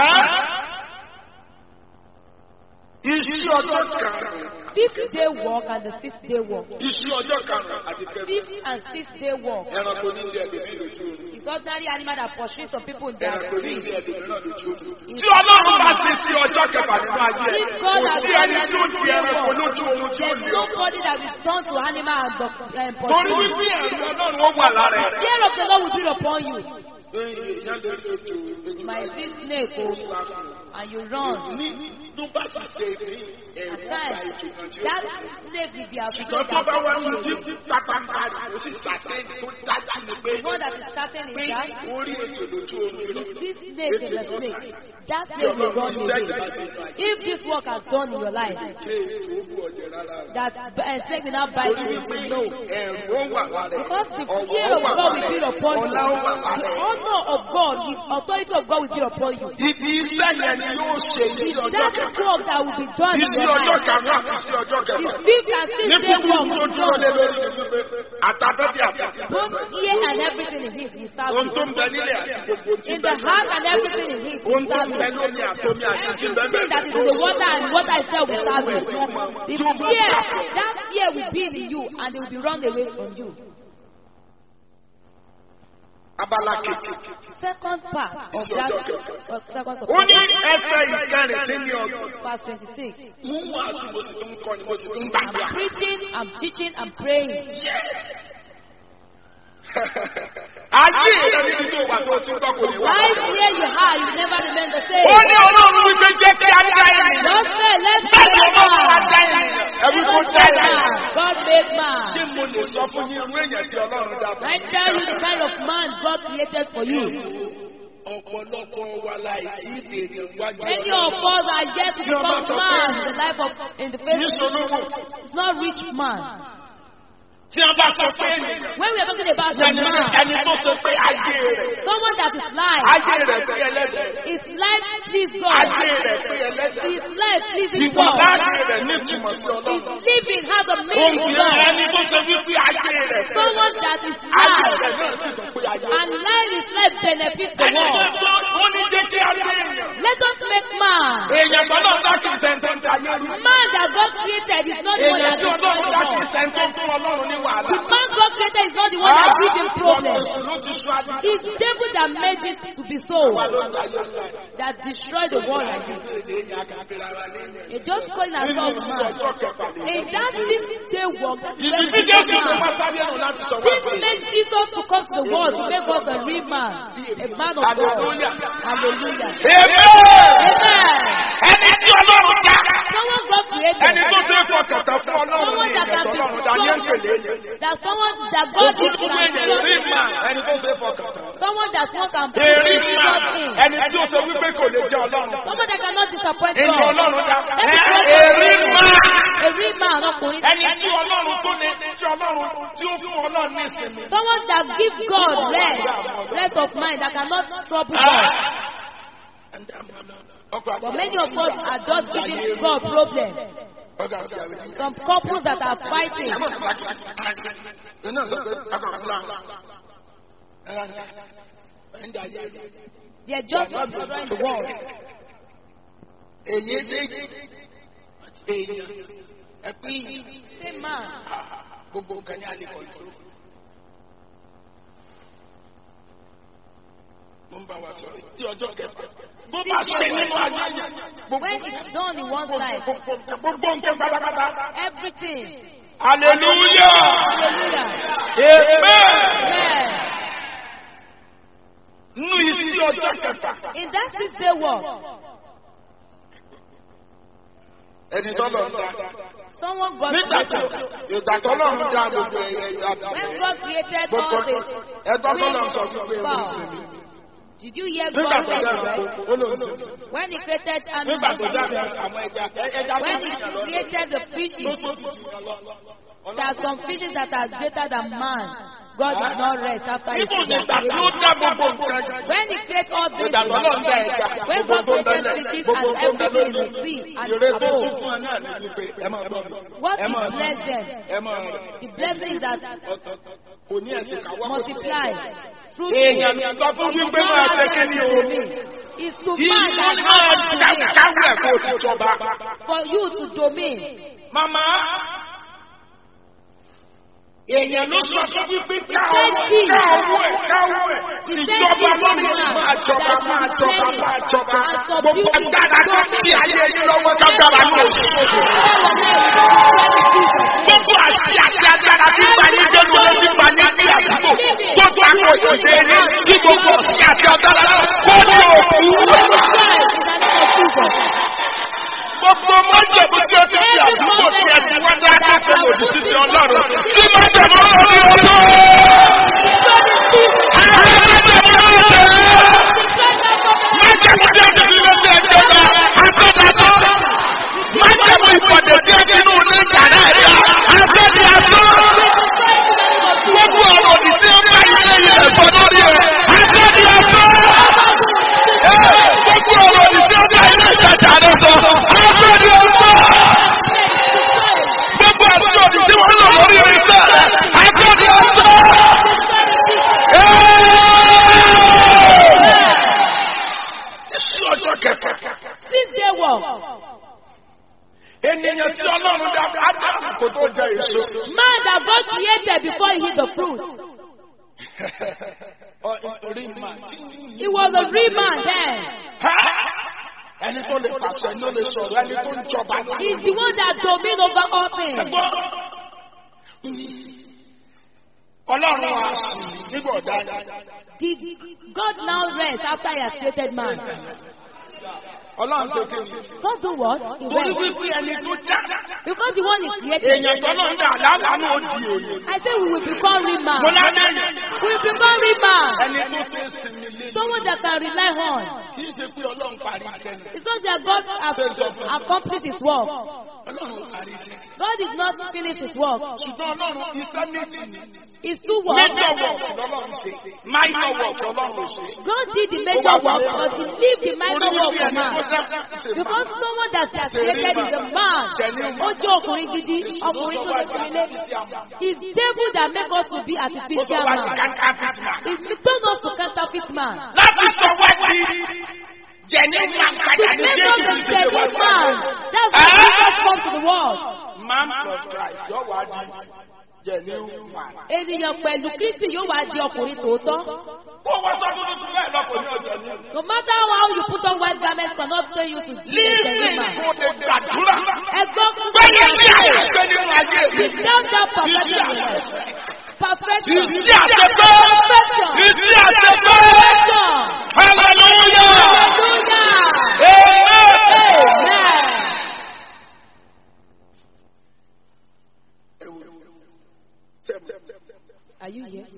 Iṣẹ́ ọjọ́ kan. 5th day walk and the 6th day walk. Iṣẹ́ ọjọ́ kan àti kẹfà. 5th and 6th day walk. Ẹranko ní ilé ẹ̀dẹ̀ ní lójú oorun. It's ordinary animal that pursues some people in their Ẹranko ní dream. ilé ẹ̀dẹ̀ náà lójú oorun. Tí Ọlọ́run bá ti fi ọjọ́ kẹfà nínú ayé ẹ̀, kò sí ẹni tí ó di ẹranko lójú oorun tí ó There's lè. nobody that will turn to animal and Torí pursue. wípé ẹ̀rí Ọlọ́run ó wà lára ẹ̀. Fear of the Lord will be upon you. Ìyá lórí ojú You might see snake and you run. Tó bá ti ṣe ní ẹ̀rù At ọgbà times, ìjọba tí ó that kù. snake will be afraid Ṣùgbọ́n tó bá wá ní that títí pápákárì ó sì sàtẹ́ẹ̀nì tó dájú ni pé the one that is starting pé is that orí ètò lójú omi lọ. this snake is a snake. That snake will run away. If this work has done in your life, Ṣé ètò ó bú ọ̀jẹ̀ rárá rẹ̀? that snake will not bite Torí you, wípé no. ẹ̀rù ó wà lára ẹ̀. Because the Ọ̀wọ̀ fear ó of wà God will lára be ẹ̀. upon you. Ọlá ó wà The lára ẹ̀. honor of God, the authority of God will be upon you. Ibi iṣẹ́ yẹn ni yóò ṣe ní ọjọ́ That kẹfà. work that will be done in Isi your ọjọ́ life. karùn-ún àti isi ọjọ́ The kẹfà. fifth and Ní sixth day kúkúrú work tó will be dúró lé done. lórí ni wípé àtàbẹ́bí àti àti Both ear and everything in it will serve ohun tó you. ń bẹ nílé àti gbogbo tí In ń the bẹ heart and everything in it will ohun tó ń serve bẹ you. lómi àtomi àti tí ń bẹ Everything that is in the water and water itself will serve you. The fear, that fear will be in you and it will be run away from you. Abala kejì. Second part of that, second Ó ní of ẹsẹ̀ ìkẹrìndínlọ́gbọ̀n. verse 26. Mú wàásù mo sì tún ń kọ́ ni mo sì tún ń gbàgbà. I'm preaching, I'm teaching, I'm praying. Ayé rẹ̀ níbi tó wà tó ti ń gbọ́ kò ní wá. Life here you are, you never remain the same. Ó ní Ọlọ́run wípé jẹ́ kí á dá ènìyàn. Don't say, let's Bẹ́ẹ̀ni make Ọlọ́run á man. dá ènìyàn. Ẹ̀rú Let kó us dá make ènìyàn. man. God made man. Ṣé mo lè sọ fún yín irú èèyàn tí Ọlọ́run dá fún I tell you the kind of man God created for you. ọ̀pọ̀lọpọ̀ wa láì tí èèyàn wájú Many of us are yet to become man in the life of, in the face of Níṣolówó. it's not rich man. Tí wọ́n bá sọ pé ènìyàn. When we are talking about a man, Ẹni tó sọ pé ayé rẹ̀. someone that is life, Ayé rẹ̀ pé ẹlẹ́dẹ̀. his life please God. Ayé rẹ̀ pé ẹlẹ́dẹ̀. His life pleasing Ìwà God. láàrin rẹ̀ ní ìtumọ̀ sí His Ọlọ́run. living has a meaning to Òǹkì God. ẹni tó sọ wípé ayé rẹ̀ pé Someone that is ayé life, rẹ̀ náà sì tún pé ayé rẹ̀. and life is life benefits the Ẹni tó world. sọ ó ní jẹ́ kí á dé èèyàn. Let us make man. Èèyàn tọ́lọ́ dá kì í sẹ́ńtẹ́ńtẹ́ ayé rú. Man that God created is not the one Èèyàn that tí is Ọlọ́run dá kì í God. sẹ́ńtẹ́ fún Ọlọ́run ní wàhálà. The man God created is not the one that gives him problems. Ọ̀nà ló ti sọ àdúrà. It's devil that made this to be so, Wà ló ń da ayé rú. that destroyed the world like this. Èèyàn kan fi rárá lẹ́yìn. It just calling Nínú ourselves man. ọjọ́ kẹfà lè In that 6-day walk, that's Ibi when tí we Jésù become ló man. máa sáré nù láti sọ wá This pé. made Jesus to come to the world to make us a real man, a man of God. Hallelujah. Hallelujah. Amen. Amen. Ẹni tí Ọlọ́run dá. Someone God created. Ẹni tó ṣe é fọkàn tán fún Ọlọ́run ní Someone that ìyẹn can be tọ́lọ́run dá ní èpèlé yẹn. that someone that God Ojú is tún èèyàn rí mà ẹni tó ṣe é fọkàn tán. someone that one can put Èrí his mà trust in. ẹni tí ó sọ wípé kò lè jẹ́ Ọlọ́run. Someone that cannot disappoint Ẹni God. Ọlọ́run dá. That is what Èrí mà a real man, ọkùnrin. ẹni tí Ọlọ́run tó lè tí Ọlọ́run tí ó fún Ọlọ́run ní ìsinmi. Someone that give God rest of mind, that cannot trouble God. But many of us are just giving God problem. Some couples that are fighting. They are just destroying the world. Èyí ṣe èèyàn ẹ̀pín Same man. gbogbo nǹkan ní alẹ́ kọ̀ọ̀tún. Mo ń bá wa sọ̀rọ̀ tí ọjọ́ kẹfà. Bó bá ṣe nínú ayé yẹn. When it's done in one's life, Gbogbo nǹkan pátápátá. everything. Hallelujah. Hallelujah. Amen. Amen. Nú isi ọjọ́ kẹfà. In that 6-day walk, Ẹni tọ́lọ̀ ń dá. someone got Nígbà tó created. ìgbà tọ́lọ̀ ń dá gbogbo ẹ̀yà When God created gbogbo all the ẹ̀dọ́ tọ́lọ̀ ń sọ fún pé ó ń sinmi. did you hear Nígbà God tó say dá it, right? ó ló ń sinmi. When he created Nígbà animals, tó dá àwọn ẹja when tó he ń lọ. created the fishes, there are some fishes that are greater than man. God did not rest after he Ibùdó created ìgbà tí ó them. dá gbogbo nǹkan. When he created all these Ìgbà tọ́lọ̀ ń dá ẹja. when God Gbogbo created ń fishes gbogbo and ń everything in the sea and Ìrè tó above, tún fún ẹ náà ní wípé ẹ máa bọ̀. what Ẹ he máa blessed them, ẹ máa the blessing that kò ní ẹ̀sìn káwọ́. multiply, fruit, Èèyàn ní ọgbà fún wípé máa ṣe kí ni o. is to Ìlú man ni that máa has to káwọ́ ẹ̀ kó o ti jọba. for you to domain. Màmá èèyàn ló sọ fún wípé He said this. káwọ́ ẹ̀ He said ìjọba this lónìí man máa jọba that máa is jọba ready máa jọba. and Gbogbo subdue it, agbára tó domain. bí ayé yín lọ́wọ́ dágbára ní oṣù. Gbogbo àṣì àti agbára tí bá ní dénú ló ti bá ní ní àdúgbò. Gbogbo àkójọ déédéé kí gbogbo àṣì àti agbára náà kó ní òkú. Ádámù kò tó jẹ èso. Man that God created before he hit the fruit. He was a real man then. Ẹni tó lè pàṣẹ ló lè sọ̀rọ̀, ẹni tó ń jọba. He's the one that domines over all things. Ọlọ́run wa sùn nígbà ọ̀dá. Did God now rest after he has created man? Ọlọ́run tó kéwì. God do what? He Torí rest. wípé ẹni tó já. Because the one he created. Èèyàn tó náà ń dà láàánú ó di èèyàn. I say we will become real man. Mo lálẹ́ yìí. We will become real man. Ẹni tó ṣe é sinmi lé. Someone that can rely on. Kì í ṣe pé Ọlọ́run parí iṣẹ́ ni. It's not that God has accomplished his work. Ọlọ́run parí iṣẹ́. God did not finish his work. Ṣùgbọ́n Ọlọ́run iṣẹ́ méjì ni. It's two works. Major work lọ́lọ́run ṣe. Minor work lọ́lọ́run ṣe. God did the major work, but he left the minor work for man. Because someone that has created is a man. Ó jẹ́ ọkùnrin gidi, ọkùnrin tó discriminate. It's devil that make us to be artificial man. It turn us to counterfeit man. Láti sọ wá di genuine man To padà ní make us Jésù a ti ṣe wá genuine man. That's why Jesus come to the world. Man plus Christ yóò wá di genuine man. Ènìyàn pẹ̀lú Kristi yóò wá di ọkùnrin tòótọ́. Kó wọ́n sọ fún tuntun bẹ́ẹ̀ lọ́kọ̀ ní ọjọ́ ní. No matter how you put on white garments, cannot tell you to be a genuine Lísìn man. kò lè gbàdúrà. Ẹgbọ́n fún Gbẹ́yẹ sí àyàgbé nínú ayé mi. without that perfection. Perfection. Ìsí àtẹ̀gbẹ́. Perfection. Ìsí àtẹ̀gbẹ́. Perfection. Hallelujah. Hallelujah. Amen. Are you here?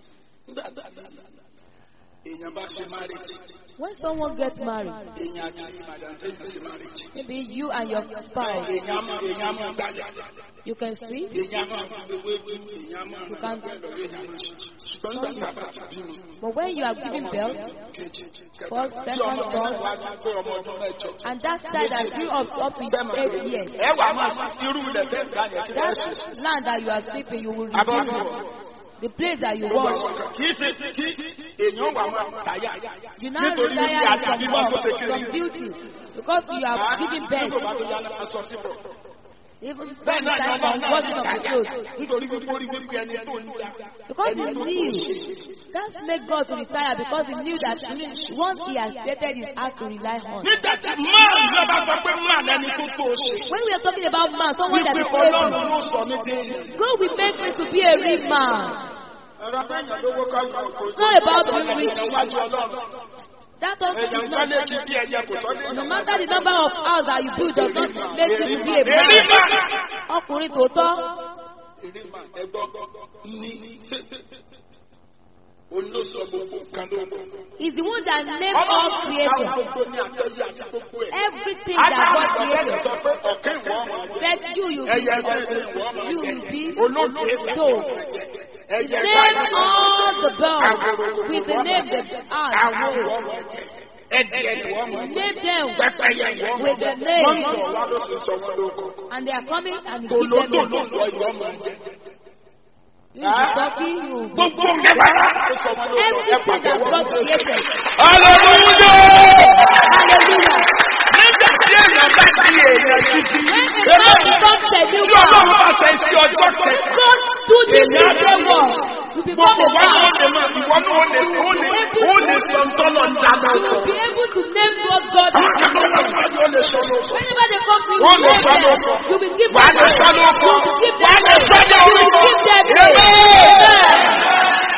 Èèyàn bá ṣe marriage. When someone gets married, Èèyàn àti Ìbàdàn tẹ́yìn ṣe marriage. maybe you and your spouse, Èèyàn máa gbálẹ̀. you can sweep, Èèyàn máa gbéwé dùn. Èèyàn máa you can. ṣùgbọ́n nígbà tí a bá ti bímọ. But when you are giving birth, first, Tí second, ọmọ náà third, wá ti pé ọmọ ọdún mẹ́jọ. and that child that grew up to 8 years, Ẹ wà máa irú ilẹ̀ bẹ́ẹ̀ gbá yẹn kí wọ́n ṣe. that land that you are sweeping, you will Abọ́dún reduce wọ̀. the place that you want. Kì í ṣe kí èèyàn wà máa tàyà. You now Nítorí wípé retire àti àbímọ tó ṣe kiri. from duty because you are giving Nígbà birth. tó yá aṣọ síbọ̀. Even Bẹ́ẹ̀ náà ni time ọmọ from náà washing of the clothes. nítorí wípé orí wípé ẹni tó ń dá. Because he knew. That's made God to retire because he knew that once he has created his heart to rely on. Nígbà tí máa ń lọ́ba sọ pé máa lẹni tó tó ṣe. When we are talking about man, someone that Wípé is Ọlọ́run able, ló sọ mí dé èèyàn. God will make me to be a real man. Ẹ̀rọ abẹ́yàn lówó káyọ̀ kò It's not about being rich. níwájú Ọlọ́run. That also Èèyàn is gbálẹ̀ not. kí bí ẹyẹ kò sọ dé. No matter the number of hours that you build, does not make you to be a Èrí man. mà. Ọkùnrin tòótọ́. Èrí mà ẹgbọ́n ní olóṣọ gbogbo kan lóko. Is the one that named all Ọlọ́run creation. gbogbo ní àtẹ́yẹ àti gbogbo ẹ̀. Everything that God Ádámù ọ̀gá created. sọ pé ọ̀kẹ́ ìwọ ọmọ jẹ. That you will Ẹyẹ be. ẹgbẹ́ ìwọ ọmọ You jẹ. will be. Olóògbé Dove. ẹyẹ Name all the birds with the name that are àwọn the ìwọ ọmọ jẹ. Ẹdìyẹ ìwọ ọmọ jẹ. Name them Pẹ́pẹ́yẹ ìwọ ọmọ with jẹ. the name. Mọ́ńtò wa ló sì sọ wọn lóko. And they are coming and you give them Olódò name. ló lọ ìwọ ọmọ jẹ. You will be talking, you will be. Gbogbo nǹkan bàrà ló sọ wọn lóko. Ẹ Everything pàtó that wọn God lóko. created. Hallelujah! Hallelujah. Nígbà tí èèyàn bá di èèyàn gidi. When a man becomes a new Tí Ọlọ́run man, bá fẹ́ sí ọjọ́ when kẹta. God do this in the world, you become Gbogbo a wa ló man. lè mọ̀ ìwọ náà ó lè sọ ntọ́lọ̀ ń dáná You ọkọ̀. will be able to name what God has created. Ó lè sọ lóko. Whenever they come to you, Ó you lè name sọ them. lóko. You will give Wà á them lè sọ name. lóko. You will give Wà á them lè name. sọ ní You will orúkọ. give them Amen. name.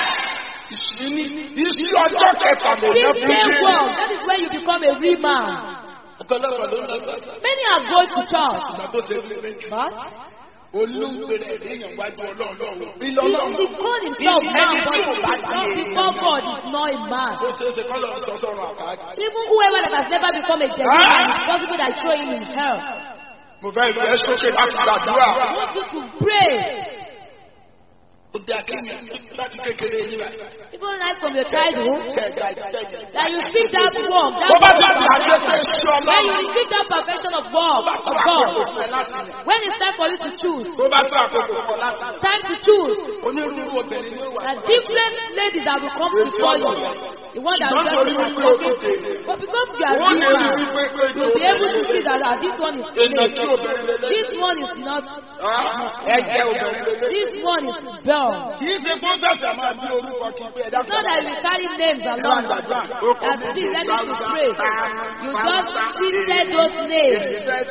Ìsí ọjọ́ kẹta lè This yẹ fún same mi. world, that is where you become a real man. Ọ̀pọ̀lọpọ̀ ló ń lọ sọ́sọ́. Many are going to church, Ìgbà tó ṣe fún mi. but Olúwèrè èèyàn wájú Ọlọ́run. he called himself man, but before God is not a man. Ó ṣeé ṣe kọ́ lọ sọ sọ́run àpáàdé. Even whoever that has never become a genuine man, it's possible that throw him in hell. Mo fẹ́ lu ẹ sókè láti gbàdúrà. I want you to pray. Ó dá kéèyàn láti kékeré yín báyìí. Even right from your childhood, Kẹ̀kẹ́ àìjẹ́jẹ́. that you seek that work, Bó bá that ti di àjẹ́ pé perfection. ṣé When Ọlọ́run. you receive that perfection of work, Tó of àkókò God, fún ẹ láti yàn. when it's time for you to choose, Tó bá tó àkókò fún ọ láti yàn. time to choose, Onírúurú obìnrin ló wà. that different ladies that will come before you. The one that Ṣùgbọ́n just torí is wípé o ti talking. dèrè. But because you are Wọ́n lè rí human, wípé pé you'll be able to see that this one is èèyàn snake. tí obìnrin lélẹ̀. This one is not. Ẹ̀jẹ̀ obìnrin lélẹ̀. This one is bell. Kì í ṣe fún sẹ̀sẹ̀ máa bí orúkọ kí pé ẹ̀dá It's not that you carry names along. That please let me to pray. You just listed those names.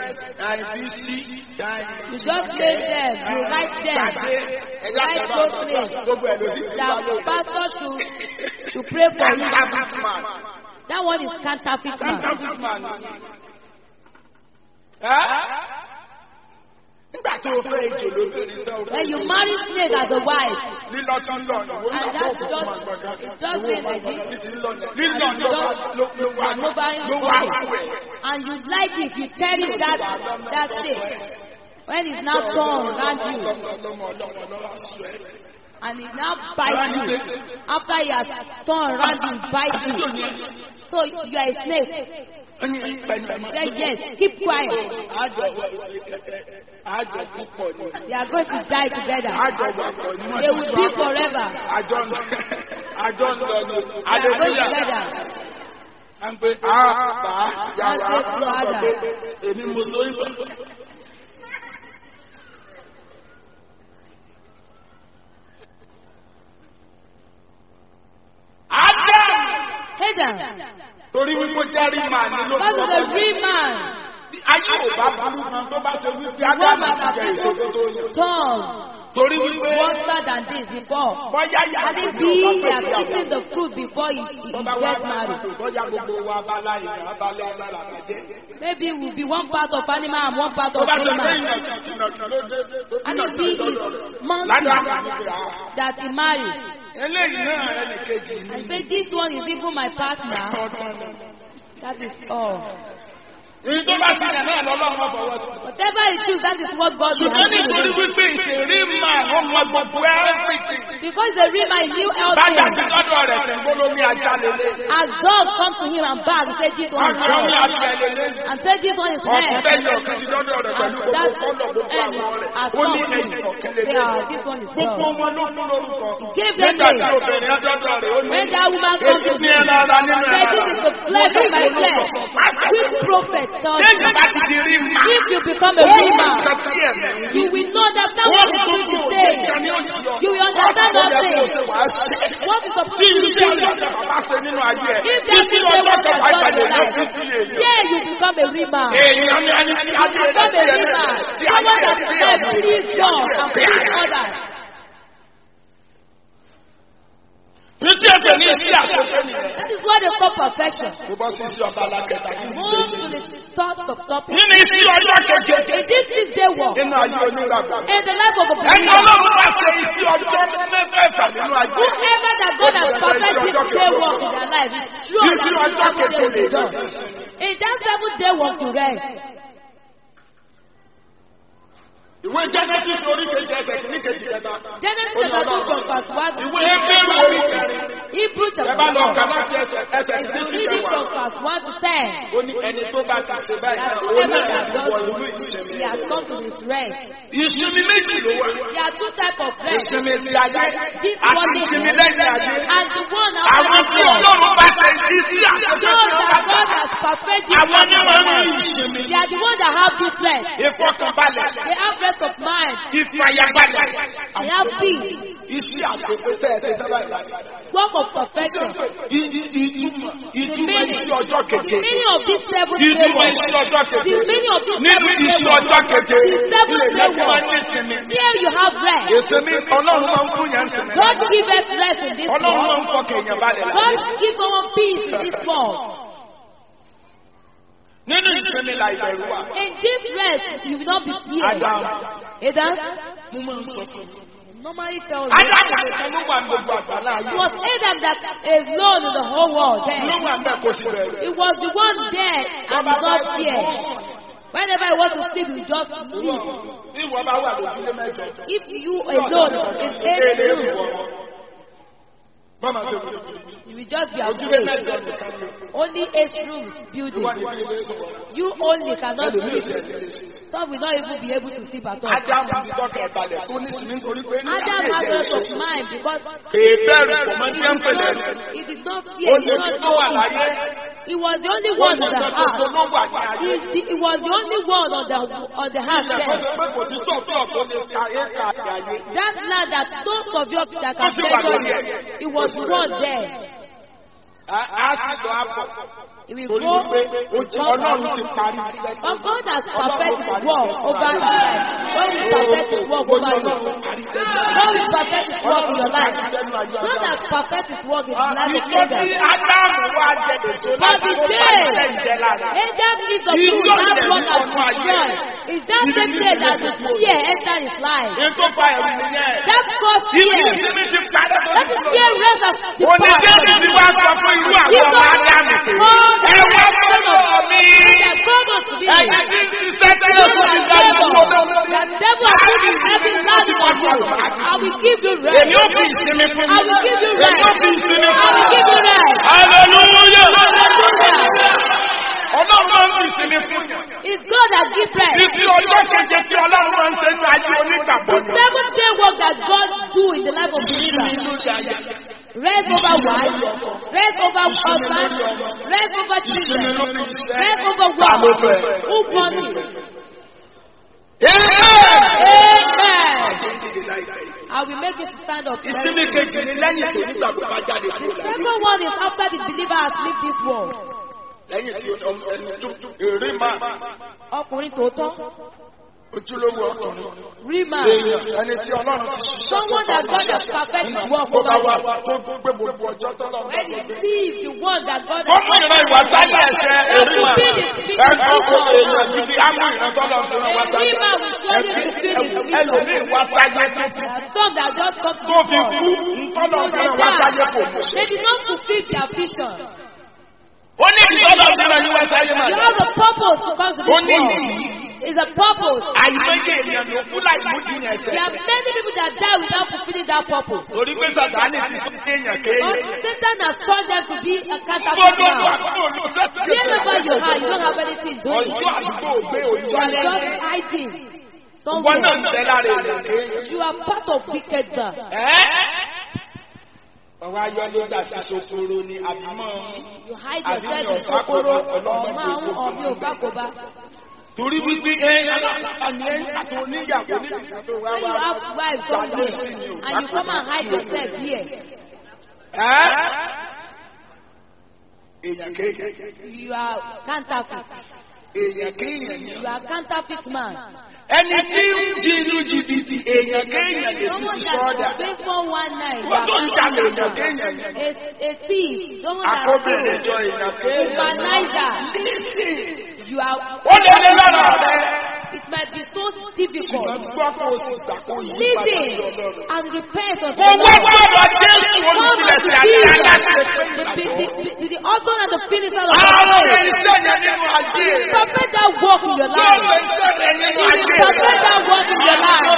You just name them. You write them. Write those names. That pastor should pray for you. That one is counterfeit man. Nígbà tó o fẹ́ ejò lóbìnrin náà. When you marry snake as a wife, Lílọ tí ń lọ ìwé and náà that's bọ̀ just, fún àgbàgà. it's just been like this. Lílọ ló wà wẹ̀. And you like it, you cherish that snake. When it's now torn around you, and it now bites you. After he has torn around you, it bites you. So you are a snake. Say yes, keep quiet. They are going to die together. They will be forever. They are going together. And pé bá yàrá ọlọ́pàá èmi mo sọ ìgbà. Adam. Torí wípé járí màá ní ló That is a real man. ayé ò bá burú kan tó bá ṣe wípé One Ádámù that ti has jẹ èso tó tó yàn. been torn, Torí wípé worse than this before. bọ́yá Had yàrá it been he has eaten the fruit before he gets married. bọ́yá gbogbo wa abala ìyá abala ọlára àjẹ́. Maybe we'll be one part of animal and one part Tó of bá ṣe pé human. ìnàkì ló dé. And it be his monkey Ládàá ní pé that he married. eléyìí náà ẹnì kejì I ní. say this one is even my partner. That is all. Èyí tó bá ti yàn náà lọ́lọ́run ọ̀fọwọ́ sí. Whatever you choose, that is what God will Ṣùgbọ́n have nítorí given. wípé ìṣèrí máa ọmọ gbogbo everything. Because the real man knew Bàtà ti everything. lọ́dọ̀ rẹ̀ tí ń gbóló ní ajá lélẹ̀. As dog come to him and bark, he said this one is Ọ̀gbọ́n ní hell. adìẹ lélẹ̀. And said this one is Ọ̀kùn hell. bẹ́ẹ̀ yọ ọ̀kan ti lọ́dọ̀ rẹ̀ pẹ̀lú gbogbo That's kọ́lọ̀ gbogbo and àwọn rẹ̀. as Ó ní some ẹ̀yìn ọ̀kan say, lélẹ̀. this one is Gbogbo dog. wọn ló kún lórúkọ. Give them Nígbà tí names. obìnrin ọdọ́dọ̀ rẹ̀ ó ní. When that woman comes Èsì to ní him, ẹran ara nínú say ẹran this ara. is the flesh of my flesh. Which prophet tells Lẹ́yìn you? bá ti di rí mà. If you become a Ó real mọ man, nǹkan tí ẹ̀mí. you will know that that Wọ́n one is tó doing kú the òye same. kan ní òjì ọ̀. You will understand Ọ̀sán nothing. yẹ kó o ṣe wàá ṣe. What is supposed Tí to be iṣẹ́ doing? ọjọ́ kan bá ṣe nínú ayé ẹ̀. If Títí that is the ọjọ́ one kan that bá God ìpàdé is ló like, ti di èyí. yeah, you become a real man. Èèyàn ni ẹni tí ayé rẹ̀ Become ti a ẹ̀ real lẹ́sẹ̀. man. Tí ayé Someone rẹ̀ that ti is rí help àwọn please èèyàn. God and please others. Ní tí ẹsẹ̀ ní sí àkókò nìyẹn. That is what they call perfection. Mo bọ́ sí sí ọba alákẹ́ta kí n ti Move dé. to the thoughts of topic. Nínú isi ọjọ́ keje. In this 6-day walk, Nínú ayé onígbàgbọ́. in the life of a Ẹni believer, Ọlọ́run bá ṣe isi ọjọ́ mẹ́fẹ̀ẹ̀fà nínú ayé. whoever that God has perfected this 6-day walk in their life is sure that Isi this ọjọ́ 7 keje day will lè be done. lọ. In that 7-day walk to rest. Ìwé Genesis orí kejì ẹsẹ̀ kìíní kejì kẹta. Genesis chapter 2 from verse 1 to Ìwé Hébérù orí kẹrin. Hebrew Ẹ chapter bá lọ kà 4. láti ẹsẹ̀ kìíní sí Reading kẹwàá. from verse 1 to 10. Ó ní ẹni tó bá ti ṣe báyìí That náà, ó ní whoever ẹni has tí wọ inú done ìsinmi. he has come to his rest. Ìsinmi méjì ló wà. There are two types of rest. Ìsinmi ti ayé This àti one ìsinmi is lẹ́yìn ayé. and the one Àwọn after tí the one. Ọlọ́run bá ṣe sí sí àkókò Those tí ó bá that gbà. God has perfected Àwọn ní in wọ́n their ní life. ìsinmi. They are the ones that have this rest. Ìfọkànbalẹ̀. They have rest of mind. Ìfàyàbalẹ̀. They have peace. Iṣẹ́ àṣepé sẹ́ẹ̀sẹ̀ sábà ìlàjì. Work of perfection. Ìtumọ̀ iṣẹ́ ọjọ́ keje. Many of these 7 day Ìtumọ̀ walks. iṣẹ́ ọjọ́ keje. Many of these Nínú 7 day iṣẹ́ walks. ọjọ́ keje. The 7 Ilé day ìjọba máa ń ní walks. ìsinmi. Here you have rest. Ìsinmi Ọlọ́run máa ń fún yẹn sinmi. God give us rest in this Ọlọ́run máa world. ń fọkàn èèyàn balẹ̀ láyé. God give someone peace in this world. Nínú ìsinmi la ìbẹ̀rù wà. In this rest, you will not be feared. Adam. Adam Mo máa ń sọ fún un. normally tells you. Adam nìkan ló wà ní gbogbo àgbàlá ayé. It was Adam that is known in the whole world Ló then. wà ń bẹ̀ kó sì bẹ̀rẹ̀. It was the one there and did not fear. Whenever I want to sleep, you just move. Bí ìwọ bá wà lójúlé mẹ́jọ. If you alone is Èlé able ìwọ. Bọ́mà ṣe kò You will just be ojúlé afraid. mẹ́jọ nìkan ni. Only 8 rooms Tó building. wà ní ilé ìṣòwò. You only cannot Ẹlòmíì sleep. ṣe ti lè ṣe. Some will not even be able to sleep at all. Ádámù ti tọ́ka ẹ̀balẹ̀ tó ní sinmi nítorí pé ní Adam àyè has ìjẹ́ lots of ìṣòwò. mind because Kèé bẹ̀rù kò mọ tí ẹ ń pèlè rẹ̀. he did not Ó fear, he ní did kí not ló wà know láyé. it. He was the only Ó one ní on the ọjọ́ tó house. ló wà ní ayé. He was the only one on the house Ilẹ̀ kó there. ṣe pé kò sí sọ̀fíọ̀ tó lè ka éka àti ayé. That land that those of you that can measure it, it was one there. Á sì lọ àpọ̀. He will Torí go. wípé Ọlọ́run ti parí iṣẹ́. But God has perfected his work over your life. God will perfect his work over you. God will perfect his work in your life. God has perfected his work in the life of Ìtọ́jú Adam. Ádámù wá jẹ èso But láti the kó bá day iṣẹ́ ìjẹ lára. Adam lived the food that God has destroyed, is that same day that the fear entered his life. Ètò pa ẹ̀rù nìyẹn. That caused Ìwé fear. ìsinmi ti padà tó That ti is kúrò. fear rest as Oníjẹ́bí ti wá sọ fún irú àwọn ọmọ Ádámù pé ẹ wá fọ́lọ́ mi. Ẹ̀yin tí ń ṣiṣẹ́ tí ó kọ́ ti dá ìlú ọdún. I will give you rest. Èmi ò fi ìsinmi fún mi. I will give you Èmi ò rest. fi ìsinmi I fún will mi. give you rest. Hallelujah. Hallelujah. Ọlọ́run máa ń fi ìsinmi fún yàn. It's God that gives rest. Títí ọjọ́ keje tí Ọlọ́run máa ń ṣe ní ayé onígbàgbọ́ The ni. 7th day work that God do in the life of believers. Rest over wife, rest over husband, rest over children, rest over work. Who wants it? Amen. I will make it stand up. Ìsinmi kejì ni lẹ́yìn tó nígbàgbọ́ bá jáde kúrò láyé. Second one is after the believer has left this world. Lẹ́yìn tí ẹni tó èrè máa Ọkùnrin tòótọ́. ojúlówó ọkùnrin. Rima. Èèyàn ẹni tí Ọlọ́run ti ṣiṣẹ́ Someone that God has perfected his work Ó bá over. wá tó gbé gbogbo ọjọ́ tọ́lọ́run. When he sees the one that God Wọ́n mú has ìran ìwà sáyé ẹ̀ṣẹ̀ èrè máa. Ẹ̀kọ́ kò èèyàn gidi á mú ìran tọ́lọ́run fún wa sáyé. Ẹlòmíì wá sáyé tó fi There are some that just come to tó this fi kú world. ntọ́lọ́run fún wa sáyé kò mú ṣe. They did not fulfill their vision. Ó ní ìtọ́lọ́run fún wa yíwá sáyé máa. You have a purpose to come to Ó this ní world. ìdí. It's a purpose. Àìmọye ènìyàn ló kú láì mú jìnnà ẹ̀ṣẹ̀. There are many people that die without fulfilling that purpose. Torí pé Sàtánì ti sọ kéèyàn kéèyàn. But Satan has taught them to be a counterfeit Gbogbo now. àdúgbò ló sẹ́tì Wherever you are, you don't have anything doing. Ọjọ́ àdúgbò gbé You òyìnbó are just lẹ́yìn. hiding Wọ́n náà ń somewhere. tẹ́ lára èèyàn kéèyàn. You are part of wicked man. Ọ̀rọ̀ ayọ̀ ló dà sí sokoro ni àbí mọ́ You hide yourself in Sokoro or Mahun or Miofakoba. torí wípé àní àti oníyàwó nígbà tó wá When you wá. have wives somewhere and you come and hide yourself here, Èèyàn kéèyàn. you are counterfeit. Èèyàn kéèyàn ni. You are counterfeit man. Ẹni tí ń jí inú jìbìtì èèyàn kéèyàn lè fi Someone fi that sọ́ọ̀dà. is paying 419, you Wọ́n are tó ń jalè èèyàn counterfeit. kéèyàn ni. A thief, someone that Akóbìnrin steals, jọ èèyàn kéèyàn. womanizer. You are. Ó lè ní lára rẹ̀. It might be so difficult. Ṣùgbọ́n gbọ́ kó o sì gbà kó o yí padà sí Listen Ọlọ́run. and repent unto Kò the wá Lord. gbọ́dọ̀ Jésù Come olùpilẹ̀sẹ̀ unto àti Jesus, aláṣẹ. the author and the finisher of Àwọn our faith. iṣẹ́ yẹn nínú ayé rẹ̀. Perfect that work in your Yóò life. ṣe iṣẹ́ yẹn nínú He ayé will perfect rẹ̀. that work in your life.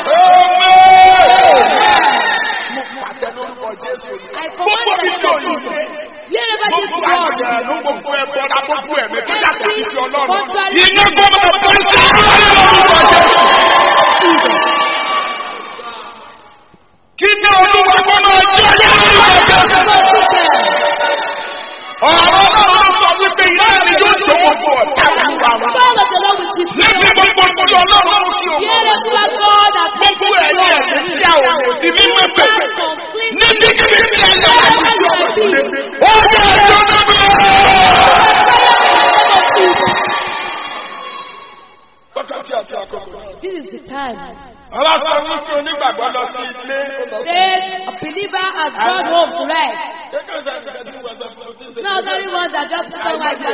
Mo pàṣẹ lórúkọ Jésù yìí. I Gbogbo command mi that tí ò yí you dé. wherever this Gbogbo world àjẹ́ ló gbogbo ẹ̀bọ la gbogbo ẹ̀mí tó yàtọ̀ sí ti Ọlọ́run. contrary Iná gbọ́dọ̀ bọ́ sí kí ní Olúwa kó máa jẹ́ ní Olúwa ọ̀rọ̀ Ọlọ́run sọ wípé iná ni yóò tó gbogbo ọ̀tá Olúwa wa. God of the Lord will destroy Níbi gbogbo tí Ọlọ́run kí o mọ̀. wherever God has Gbogbo taken ẹ̀mí you. ẹ̀mí tí a ò lè di mímọ́ pè. That complete Níbi kíbi tí a yà wá sí ọ̀rọ̀ tó lé. Ó yẹ ẹjọ́ náà. Wákàtí àti àkókò. This is the time. Ọlọ́sọ wípé onígbàgbọ́ lọ sí ilé. Says a believer has gone home to rest. Not anyone that just sit on like that.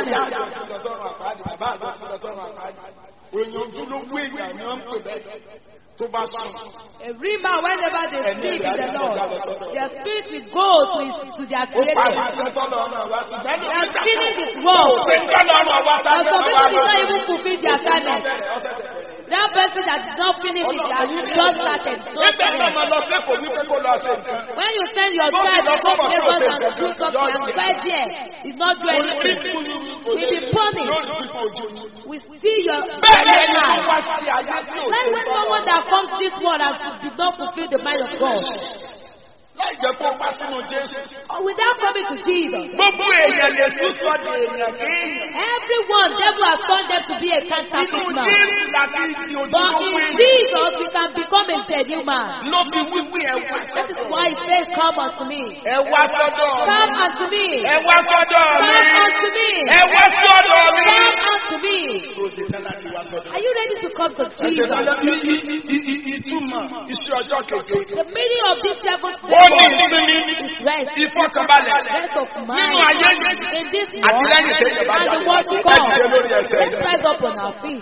Èèyàn ojúlówó èèyàn ni wọ́n ń pè bẹ́ẹ̀ tó bá sùn. A rima whenever they speak in the Lord, their spirit will go to their Ó parí creator. iṣẹ́ tọ́lọ̀ ọ̀nà wá sí. They are feeling this world. Òfin tọ́lọ̀ ọ̀nà wá And some sáyé people did not even fulfill their assignment. That person that did not finish it, that just started. Nígbà náà máa lọ sí kò wípé kó lọ ṣe nǹkan. When you send your child to go to Lagos and do something and spend there, he's not doing anything. He'll be punished. We see your perfect life. Like when someone that comes this world and did not fulfill the mind of God. Láì jẹ́ kó wá sínú Jésù. Without coming to Jesus. Gbogbo èèyàn lè tún sọ di èèyàn kéèyàn. Everyone, devil has turned them to be a counterfeit Nínú man. Jésù láti di But ojúlówó in èèyàn. Jesus, we can become a genuine man. Ló fi wíwí ẹ wá That is sọ́dọ̀. why he says, come unto me. Ẹ wá sọ́dọ̀ mi. Come unto me. Ẹ wá sọ́dọ̀ mi. Come unto me. Ẹ wá sọ́dọ̀ mi. Come unto me. Ó ti tán láti wá sọ́dọ̀. Are you ready to come to Ẹ ṣe Jesus? tán ìtumọ̀ iṣẹ́ ọjọ́ keje. The meaning of this seventh Ó ní day ìsinmi. is rest. Ìfọkànbalẹ̀. Rest of Nínú mind. ayé yìí. In this Àti world lẹ́yìn tẹ́lẹ̀ bá and jáde. the world to Ẹ come. dìde lórí ẹsẹ̀ Let's yẹn. rise up on our feet.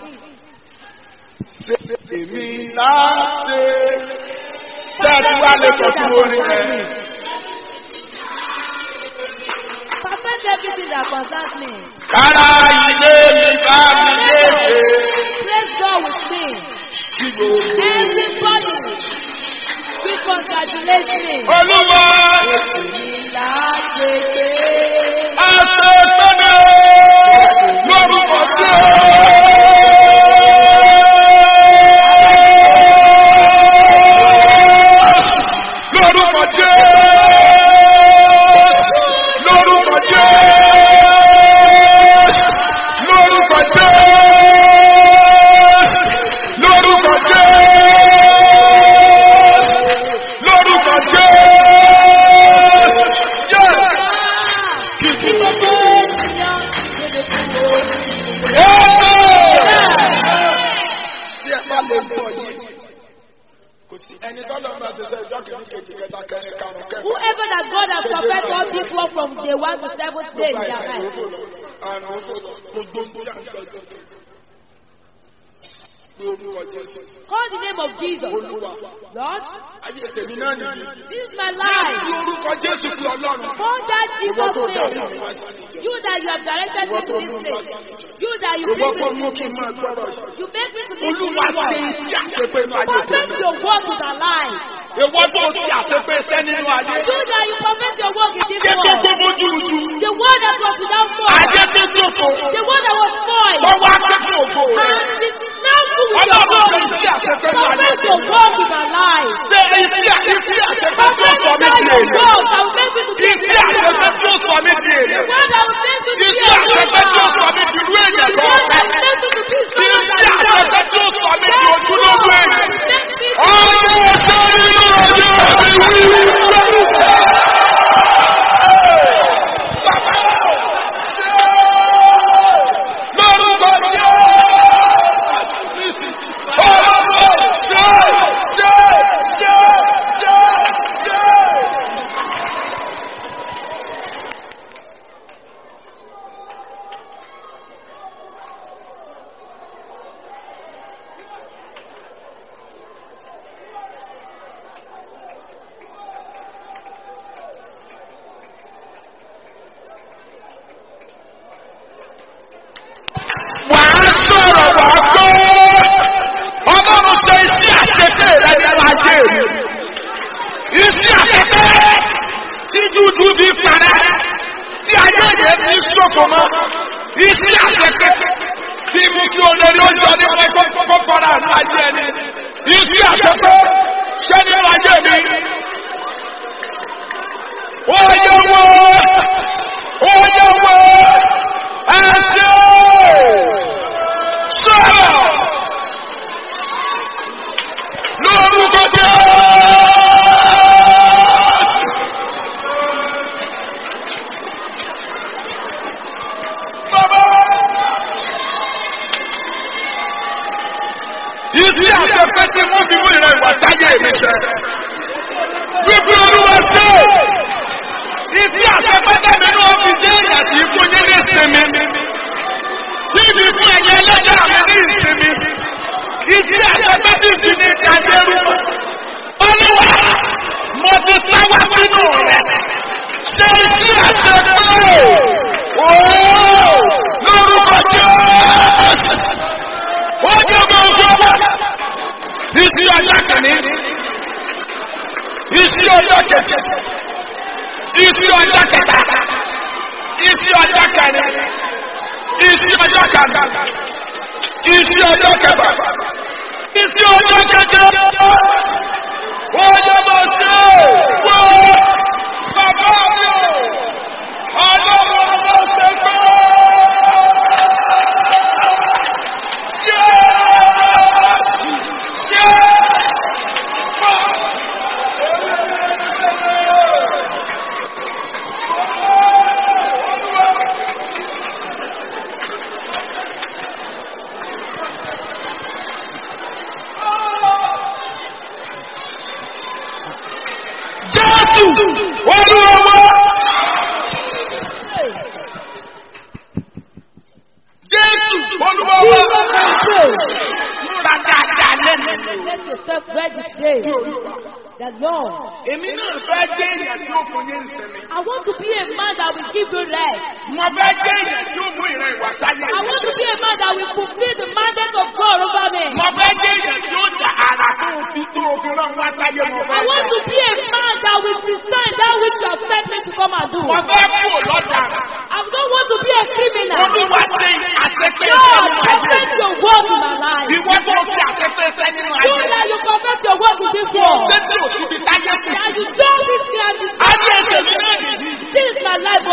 Èmi láti ṣáàtì wá lè sọ fún orin rẹ̀. Perfect everything that concerns me. Kára ilé mi bá mi léde. Praise God with me. Tí gbogbo Everybody, we congratulate me. Olúwa Láti àṣẹ tọ́nà lórúkọ sí lórúkọ jẹ́ lórúkọ jẹ́ lórúkọ jẹ́ lórúkọ jẹ́ lórúkọ jẹ́ tí ẹ bá lè gbọ́ yìí kò sí ẹni tọ́lọ́ máa ṣẹṣẹ ìjọ kìíní kejì kẹta kẹrin karùn kẹfà. Whoever that God has perfected all this work from day 1 to 7th day in their life. Àrùn gbogbo ń bí àǹtọ́jọ́. Ní orúkọ Jésù. Call the name of Jesus. Olúwa. Lord, Ayé tèmi náà nìyí. this is my Ní life. orúkọ Jésù fi Ọlọ́run. Call that Ìwọ tó Jesus darí name. mi wá sí ìjọ. You that you have directed me to this place. You that you Ìwọ bring tó me mú to kí this n máa place. gbọ́rọ̀ yìí. You make me to this Olúwa ṣe place. iṣẹ́ àṣepé inú ayé Perfect tèmi. your work with our life. Ìwọ tó ti àṣepé iṣẹ́ nínú ayé. You that you perfect your work in this Jẹ́ world. kókó bójúlójú. The word that was without fault. Ajé tó ṣòfò. The word that was spoiled. Tọ́wọ́ akẹ́kọ̀ọ́ ògo rẹ̀. And it is now full with your Ọlọ́run glory. ṣe iṣẹ́ àṣepé inú ayé Perfect tèmi. your work with our lives. Ṣé iṣẹ́ àṣepé tí ó Perfect sọ mí your di work èèyàn? that will make me to be a Iṣẹ́ àṣepé tí ó sọ mí di The èèyàn. word that will make me to be Iṣẹ́ a àṣepé tí ó sọ woman. mí di irú èèyàn The tó word ń that bẹ. will make me to be Iṣẹ́ someone that àṣepé tí ó sọ mí di ojúlówó èèyàn. make me to Ọ̀rọ̀ ọ̀sẹ̀ nínú ọjọ́ ìwé. Lórúkọ Jésù. Wàá sọ̀rọ̀ wàá kọ́. Ọlọ́run ṣe iṣẹ́ àṣepé rẹ nínú ayé mi. Iṣẹ́ àṣepé tí dúdú bí parẹ́, tí ayé yẹn fi ṣòfò mọ́. Iṣẹ́ àṣepé tí mú kí olórí ó jọ ní kọ́kọ́rọ́ àti ayé ẹni. Iṣẹ́ àṣepé ṣé nínú ayé mi. Ó yẹ wo, ó yẹ wo, ẹ ṣe sọ̀rọ̀ lórúkọ Jésù. Bàbá ìdí àṣepẹ́ tí wọ́n fi mú ìrẹ̀ ìwà táyé mi ṣe. Wípé Olúwa ṣe ìdí àṣepẹ́ tẹ̀mí ní wọ́n fi jẹ́ ìyà tí kò ní ní ìsinmi. Níbi fún ẹ̀yẹ ẹlẹ́dàá mi ní ìsinmi. Ìdí àṣepẹ́ tí fi ní ìdádẹ́rù. Olúwa, mo ti sáwá sínú rẹ̀. Ṣé iṣẹ́ àṣepẹ́? Ooo! Lórúkọ Jésù! Ó jẹ́ gbogbo ọmọ Ìsí ọjọ́ kìíní. Ìsí ọjọ́ kejì. Ìsí ọjọ́ kẹta. Ìsí ọjọ́ kẹrin. Ìsí ọjọ́ karùn-ún. Ìsí ọjọ́ kẹfà. Ìsí ọjọ́ keje. Oyè mo ṣe wọ́ bàbá mi o. Ọlọ́run ló ṣe gbọ́. Get yourself ready today. The Lord. I want to be a man that will give you rest. I want to be a man that will fulfill the mandate of God over me. I want to be a man that will design that which you have sent me to come and do. I don't want to be a criminal. God, perfect your work in my life. Don't let you perfect your work in this world. And you don't be scared. This is my life.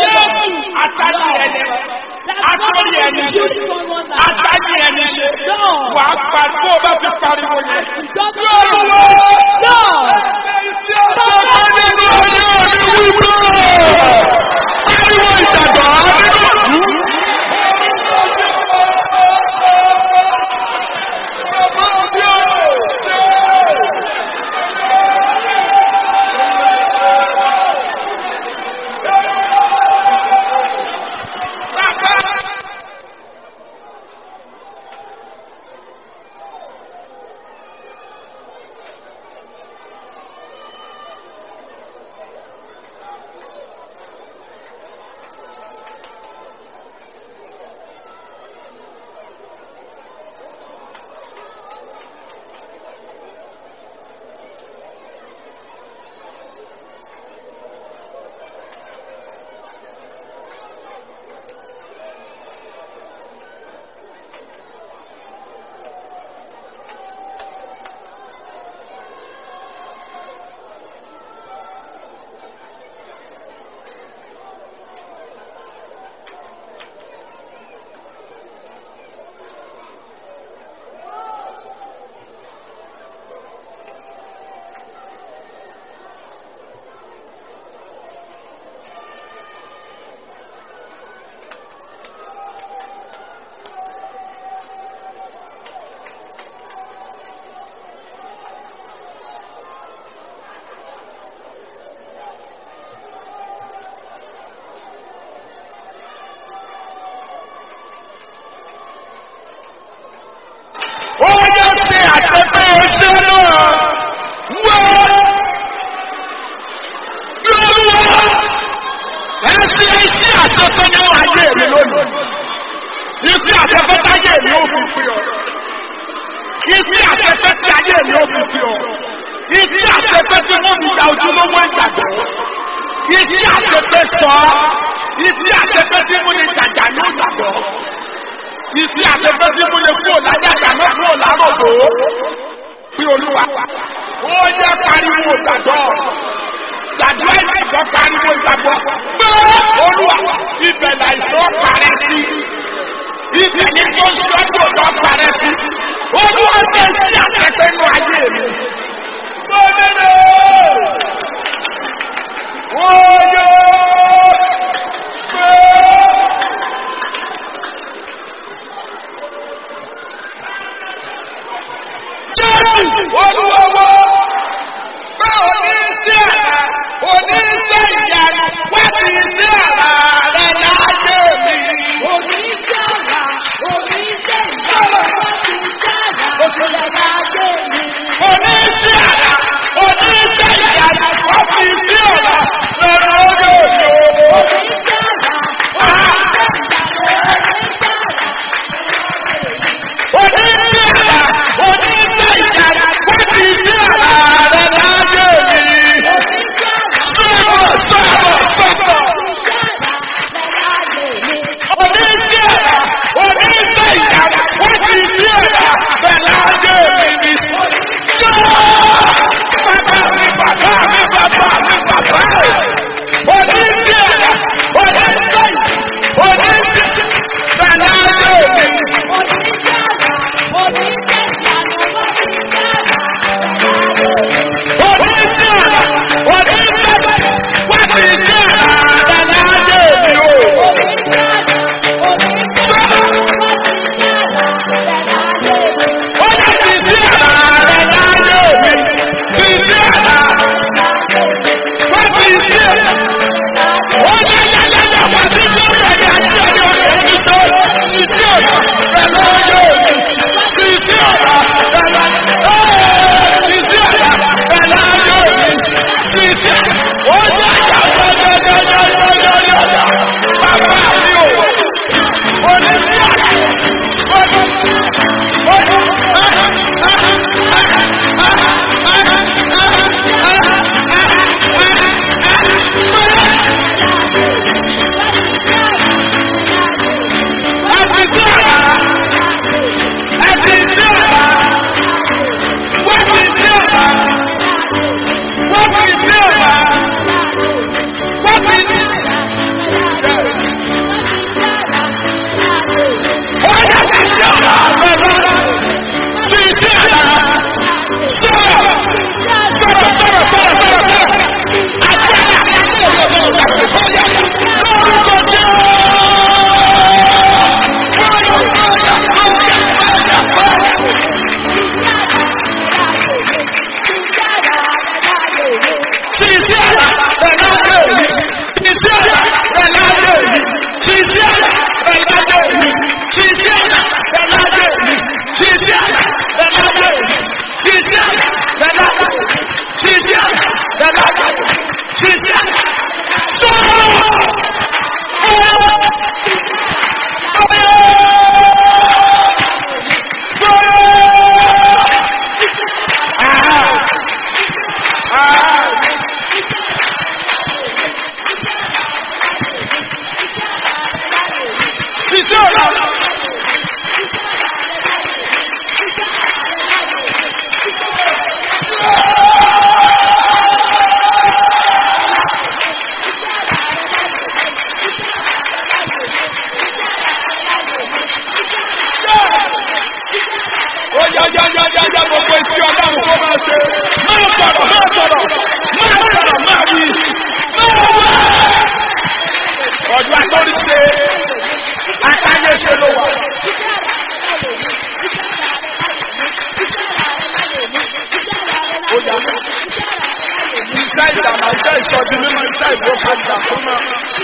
iṣẹ́ ìsọjí mímọ́, iṣẹ́ ìwòkàdà tó mọ́.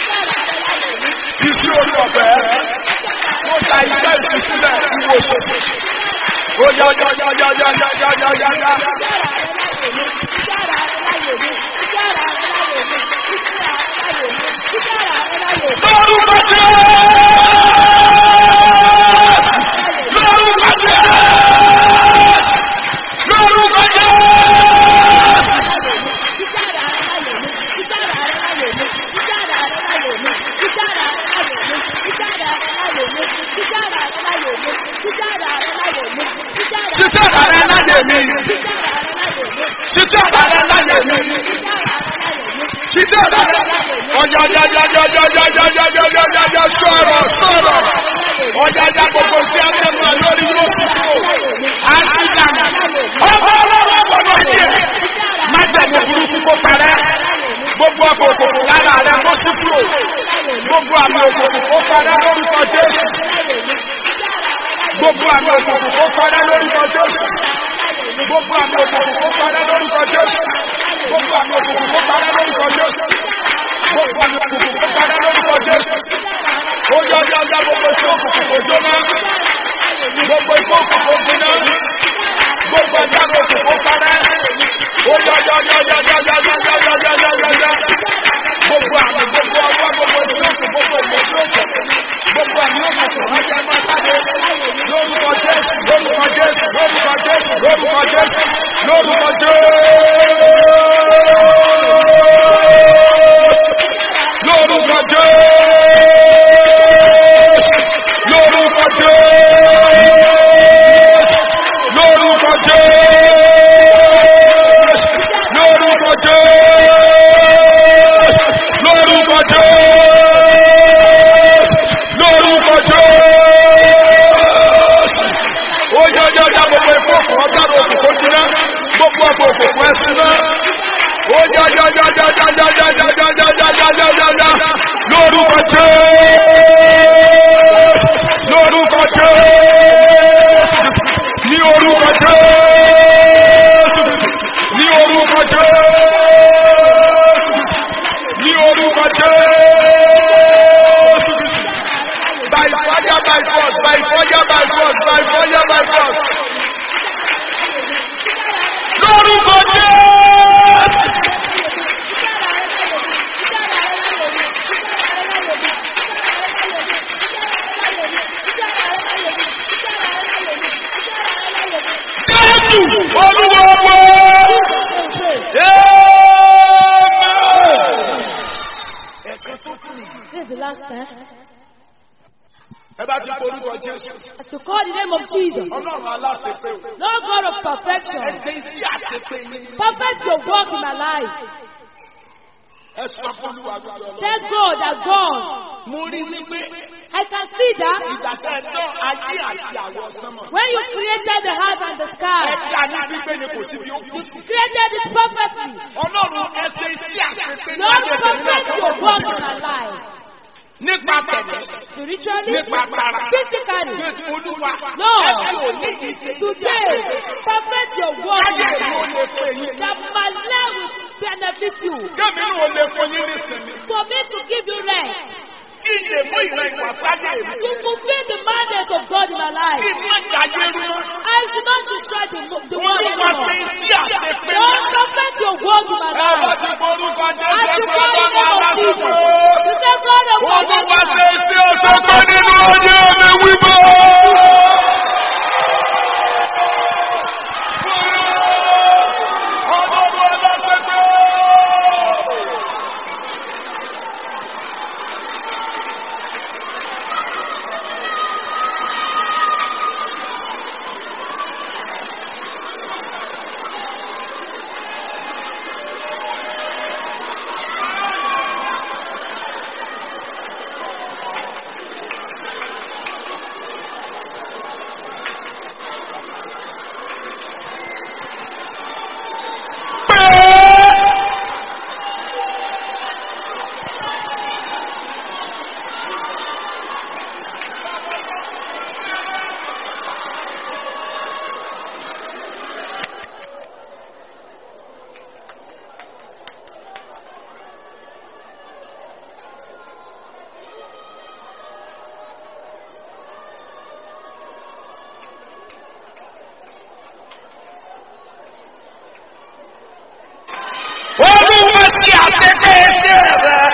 Iṣẹ́ orí ọ̀fẹ́. Mo gba iṣẹ́ ìtúsílẹ̀ ìwòsàn. Ó yá. Lórúkọ Jésù! Lórúkọ Jésù! Lórúkọ Jésù! Ṣiṣẹ́ àrẹ láyé mi. Ṣiṣẹ́ àrẹ láyé mi. Ṣiṣẹ́ àrẹ. Ọ̀yà sọ̀rọ̀. Ọ̀yà gbogbo tí a fẹ́ mọ̀ lórí yóò ti kúrò. À ń ṣí dànù. Ọ̀pọ̀ ọlọ́wọ́ gbọ́dọ̀ yẹ. Má jẹ́ mo burúkú kó parẹ́. Gbogbo ọkọ̀ òkòkò lára rẹ̀ kó sí kúrò. Gbogbo àmì òkòkò kó parẹ́ lórúkọ Jésù. Gbogbo àmì òkòkò kó parẹ́ lórúkọ Jésù. Gbogbo àmì òkòkò kó parẹ́ lórúkọ Jésù. Gbogbo àmì òkòkò kó parẹ́ lórúkọ Jésù. Gbogbo àmì òkòkò kó parẹ́ lórúkọ Jésù. Ó yọ gbogbo iṣẹ́ òkòkò kó jóná. Gbogbo iṣẹ́ òkòkò jóná. Gbogbo ẹja òkòkò kó parẹ́. Ó yọ. Gbogbo àmì gbogbo ọwọ́ gbogbo iṣẹ́ òkòkò gbogbo ìmọ̀ṣẹ́ òkòkò. Gbogbo àmì òkòkò ọjà máa jáde. Lórúkọ Jésù. Lórúkọ Jésù. Lórúkọ Jésù. Lórúkọ Jésù. Lórúkọ Jésù. Lórúkọ Jésù. Lórúkọ Jésù. Lórúkọ Jésù. Lórúkọ Jésù. Lórúkọ Jésù. Lórúkọ Jésù. Ó yá gbogbo ìfọ̀kọ̀ ọ̀gáàrò òkùnkùn jiná. Gbogbo ọkọ̀ òkùnkùn ẹ̀sìn náà. Ó yá. Lórúkọ Jésù. Lórúkọ Jésù. Ní orúkọ Jésù. Ní orúkọ Jésù. Ní orúkọ Jésù. By fire, by force, by fire, by force, by fire, by force. Lórúkọ Jésù. Olúwa wọ. This is the last time. Ẹ bá ti porúkọ Jésù. As to call the name of Jesus. Ọlọ́run aláṣepé. Lord God of perfection. Ẹsẹ̀ isi àṣepé yín. Perfect your work in my life. Ẹ sọ fún Olúwa gbogbo Ọlọ́run. Tell God that God. Mo rí wípé I can see that. ìgbà tẹ́ ẹ dán ayé àti àwọ̀ sánmọ̀. When you created the earth and the sky. Ẹ dá ní gbígbé ni kò sí bí ó kù sí. Created it perfectly. Ọlọ́run ẹsẹ̀ isi àṣepé ní Lord, ayé tèmi náà perfect your work in my life. Nípa tẹ̀lé. Spiritually, Nípa tara. physically. Ní Olúwa. Lord, Ẹ ò ní ìṣe today, perfect your work in ayé my mi ò life. lè pè yín. That my life will benefit you. Kémi náà ò lè fún yín nísìnyí. For me to give you rest. Kí n lè mú ìran ìwà sáyé mi. To fulfill the mandate of God in my life. Kí n má jayé rú mọ́. I do not destroy the world Olúwa anymore. ṣe isi àṣepé. Lord, perfect your work in my Ẹ bá life. ti porúkọ As Jésù you pé call the Ọlọ́run name of Jesus. aláṣepé. You say God of Olúwa ṣe perfection. isi àṣepé nínú ayé mi wíwọ́. Ọlọ́run aláṣepé. rẹ̀.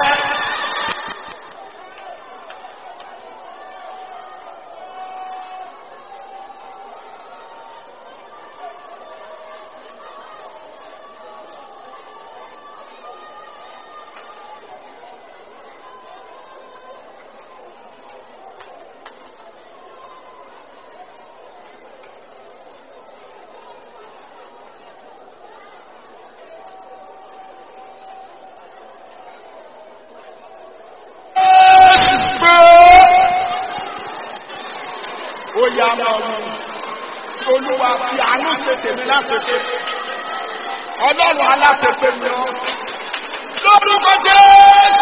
Olúwa fi àánú ṣe tèmi láṣepé. Ọlọ́run aláṣepé mi ọ́. Lórúkọ Jésù.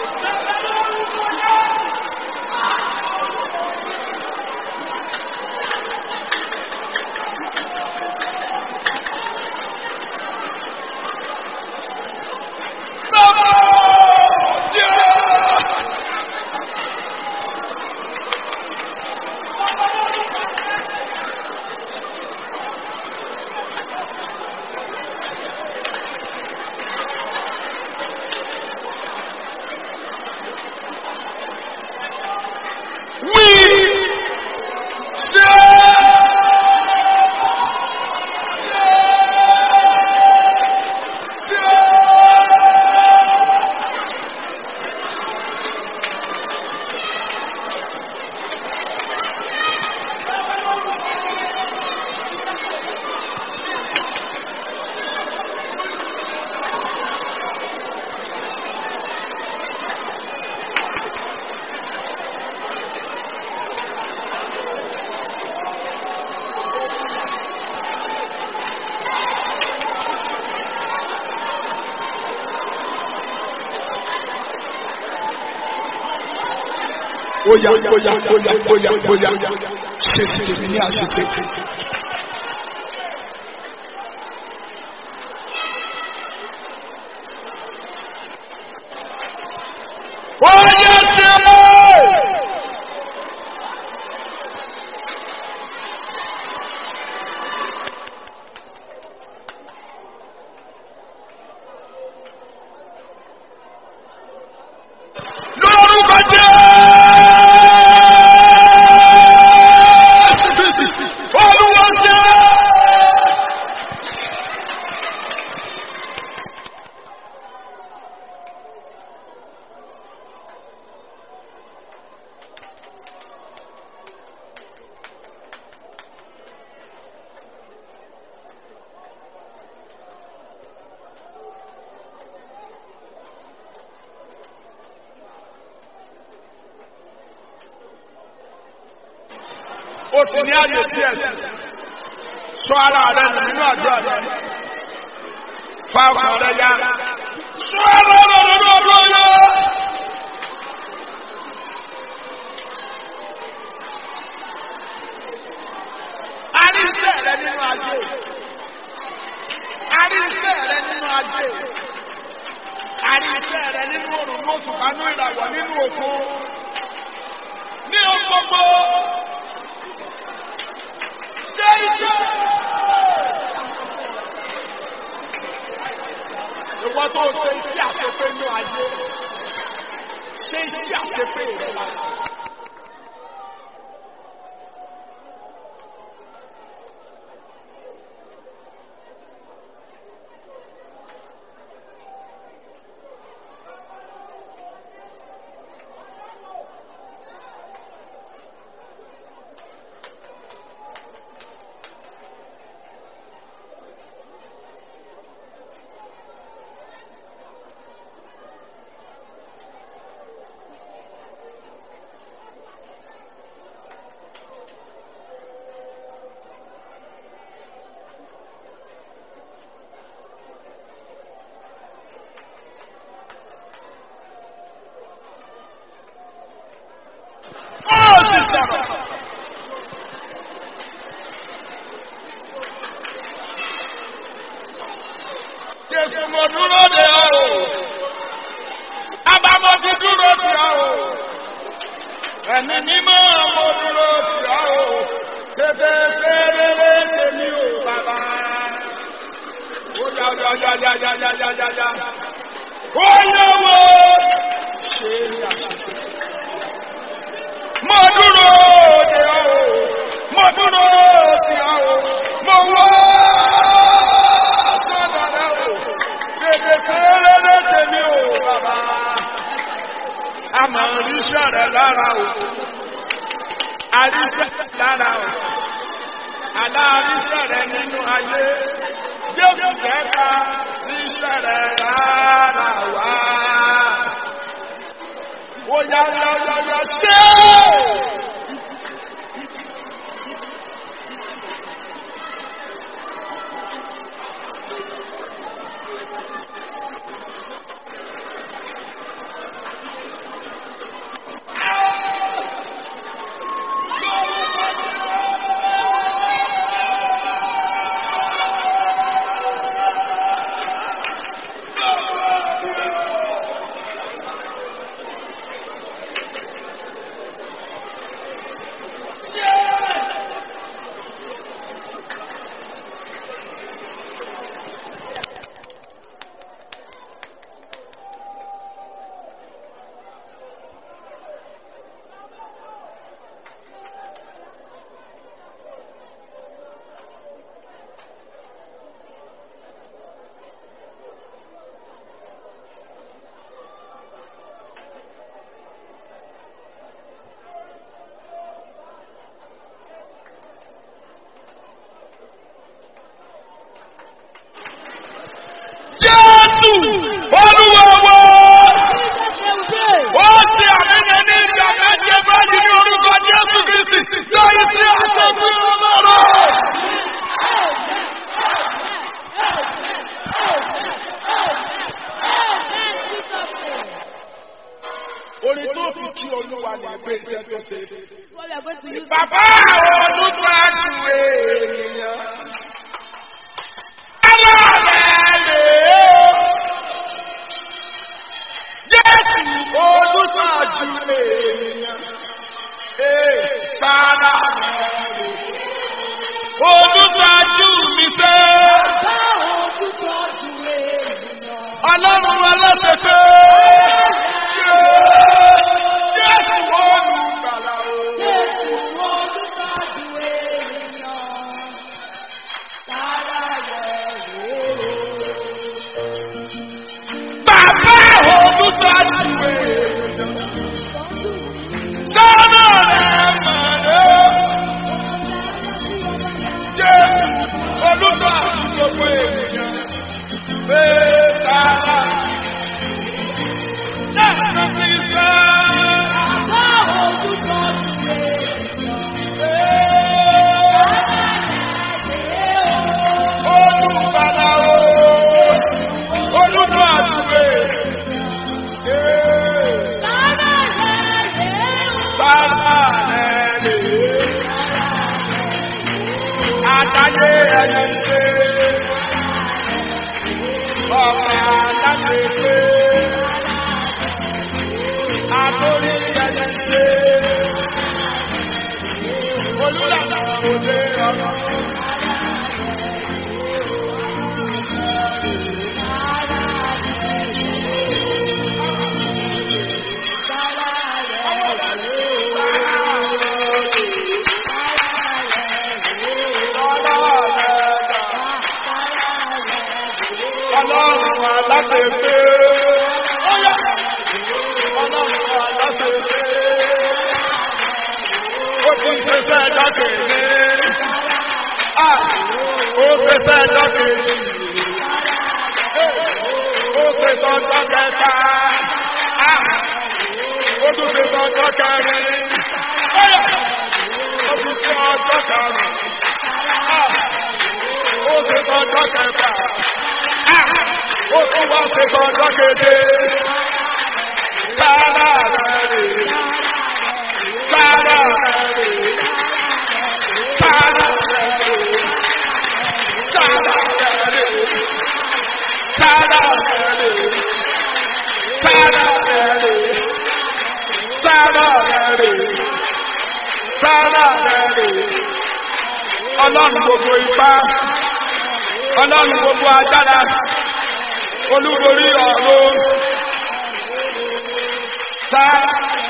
Oya ṣe tèmi ní àṣetẹ. Oya ṣe mọ́. Lórúkọ Jésù. Ó sì ní àyè tí ẹ̀ sọ ara rẹ̀ nínú àdúrà rẹ̀. Fa ọkàn rẹ̀ ya. Sọ ara rẹ̀ nínú àdúrà rẹ̀. A rí iṣẹ́ rẹ̀ nínú ajé. A rí iṣẹ́ rẹ̀ nínú ajé. A rí iṣẹ́ rẹ̀ nínú òrùn lóṣù kanú ìràwọ̀ nínú òkun. Ní ohun gbogbo. Ìwọ́n tó ṣe iṣẹ́ àṣepé ní ayé, ṣe iṣẹ́ àṣepé rẹ̀ lára. Jésù mo dúró de ọ́ o, àbámọ̀ ti dúró de ọ́ o, ẹ̀mí mímọ́ mo dúró de ọ́ o, tètè fèrèrè tèmi o bàbá. Ó yá. Ó yá wo. àmọ̀ ríṣẹ́ rẹ̀ lára o. Àríṣẹ́ lára o. Aláàríṣẹ́ rẹ̀ nínú ayé. Jésù kẹta ríṣẹ́ rẹ̀ lára wa. Ó yá ṣe. Orin tó fi kí Olúwa ní ẹgbẹ́ iṣẹ́ tó ṣe. Bàbá olùkọ́ àjùwé ènìyàn. Aláàbẹ̀ lè o. Jésù olùkọ́ àjùwé ènìyàn. Sára rẹ̀ olùkọ́ àjù mi fẹ́. Ọlọ́run ọlọ́pẹ̀pẹ̀. Ọlọ́run gbogbo ipá, Ọlọ́run gbogbo agbára, olúborí ọ̀run, sáà.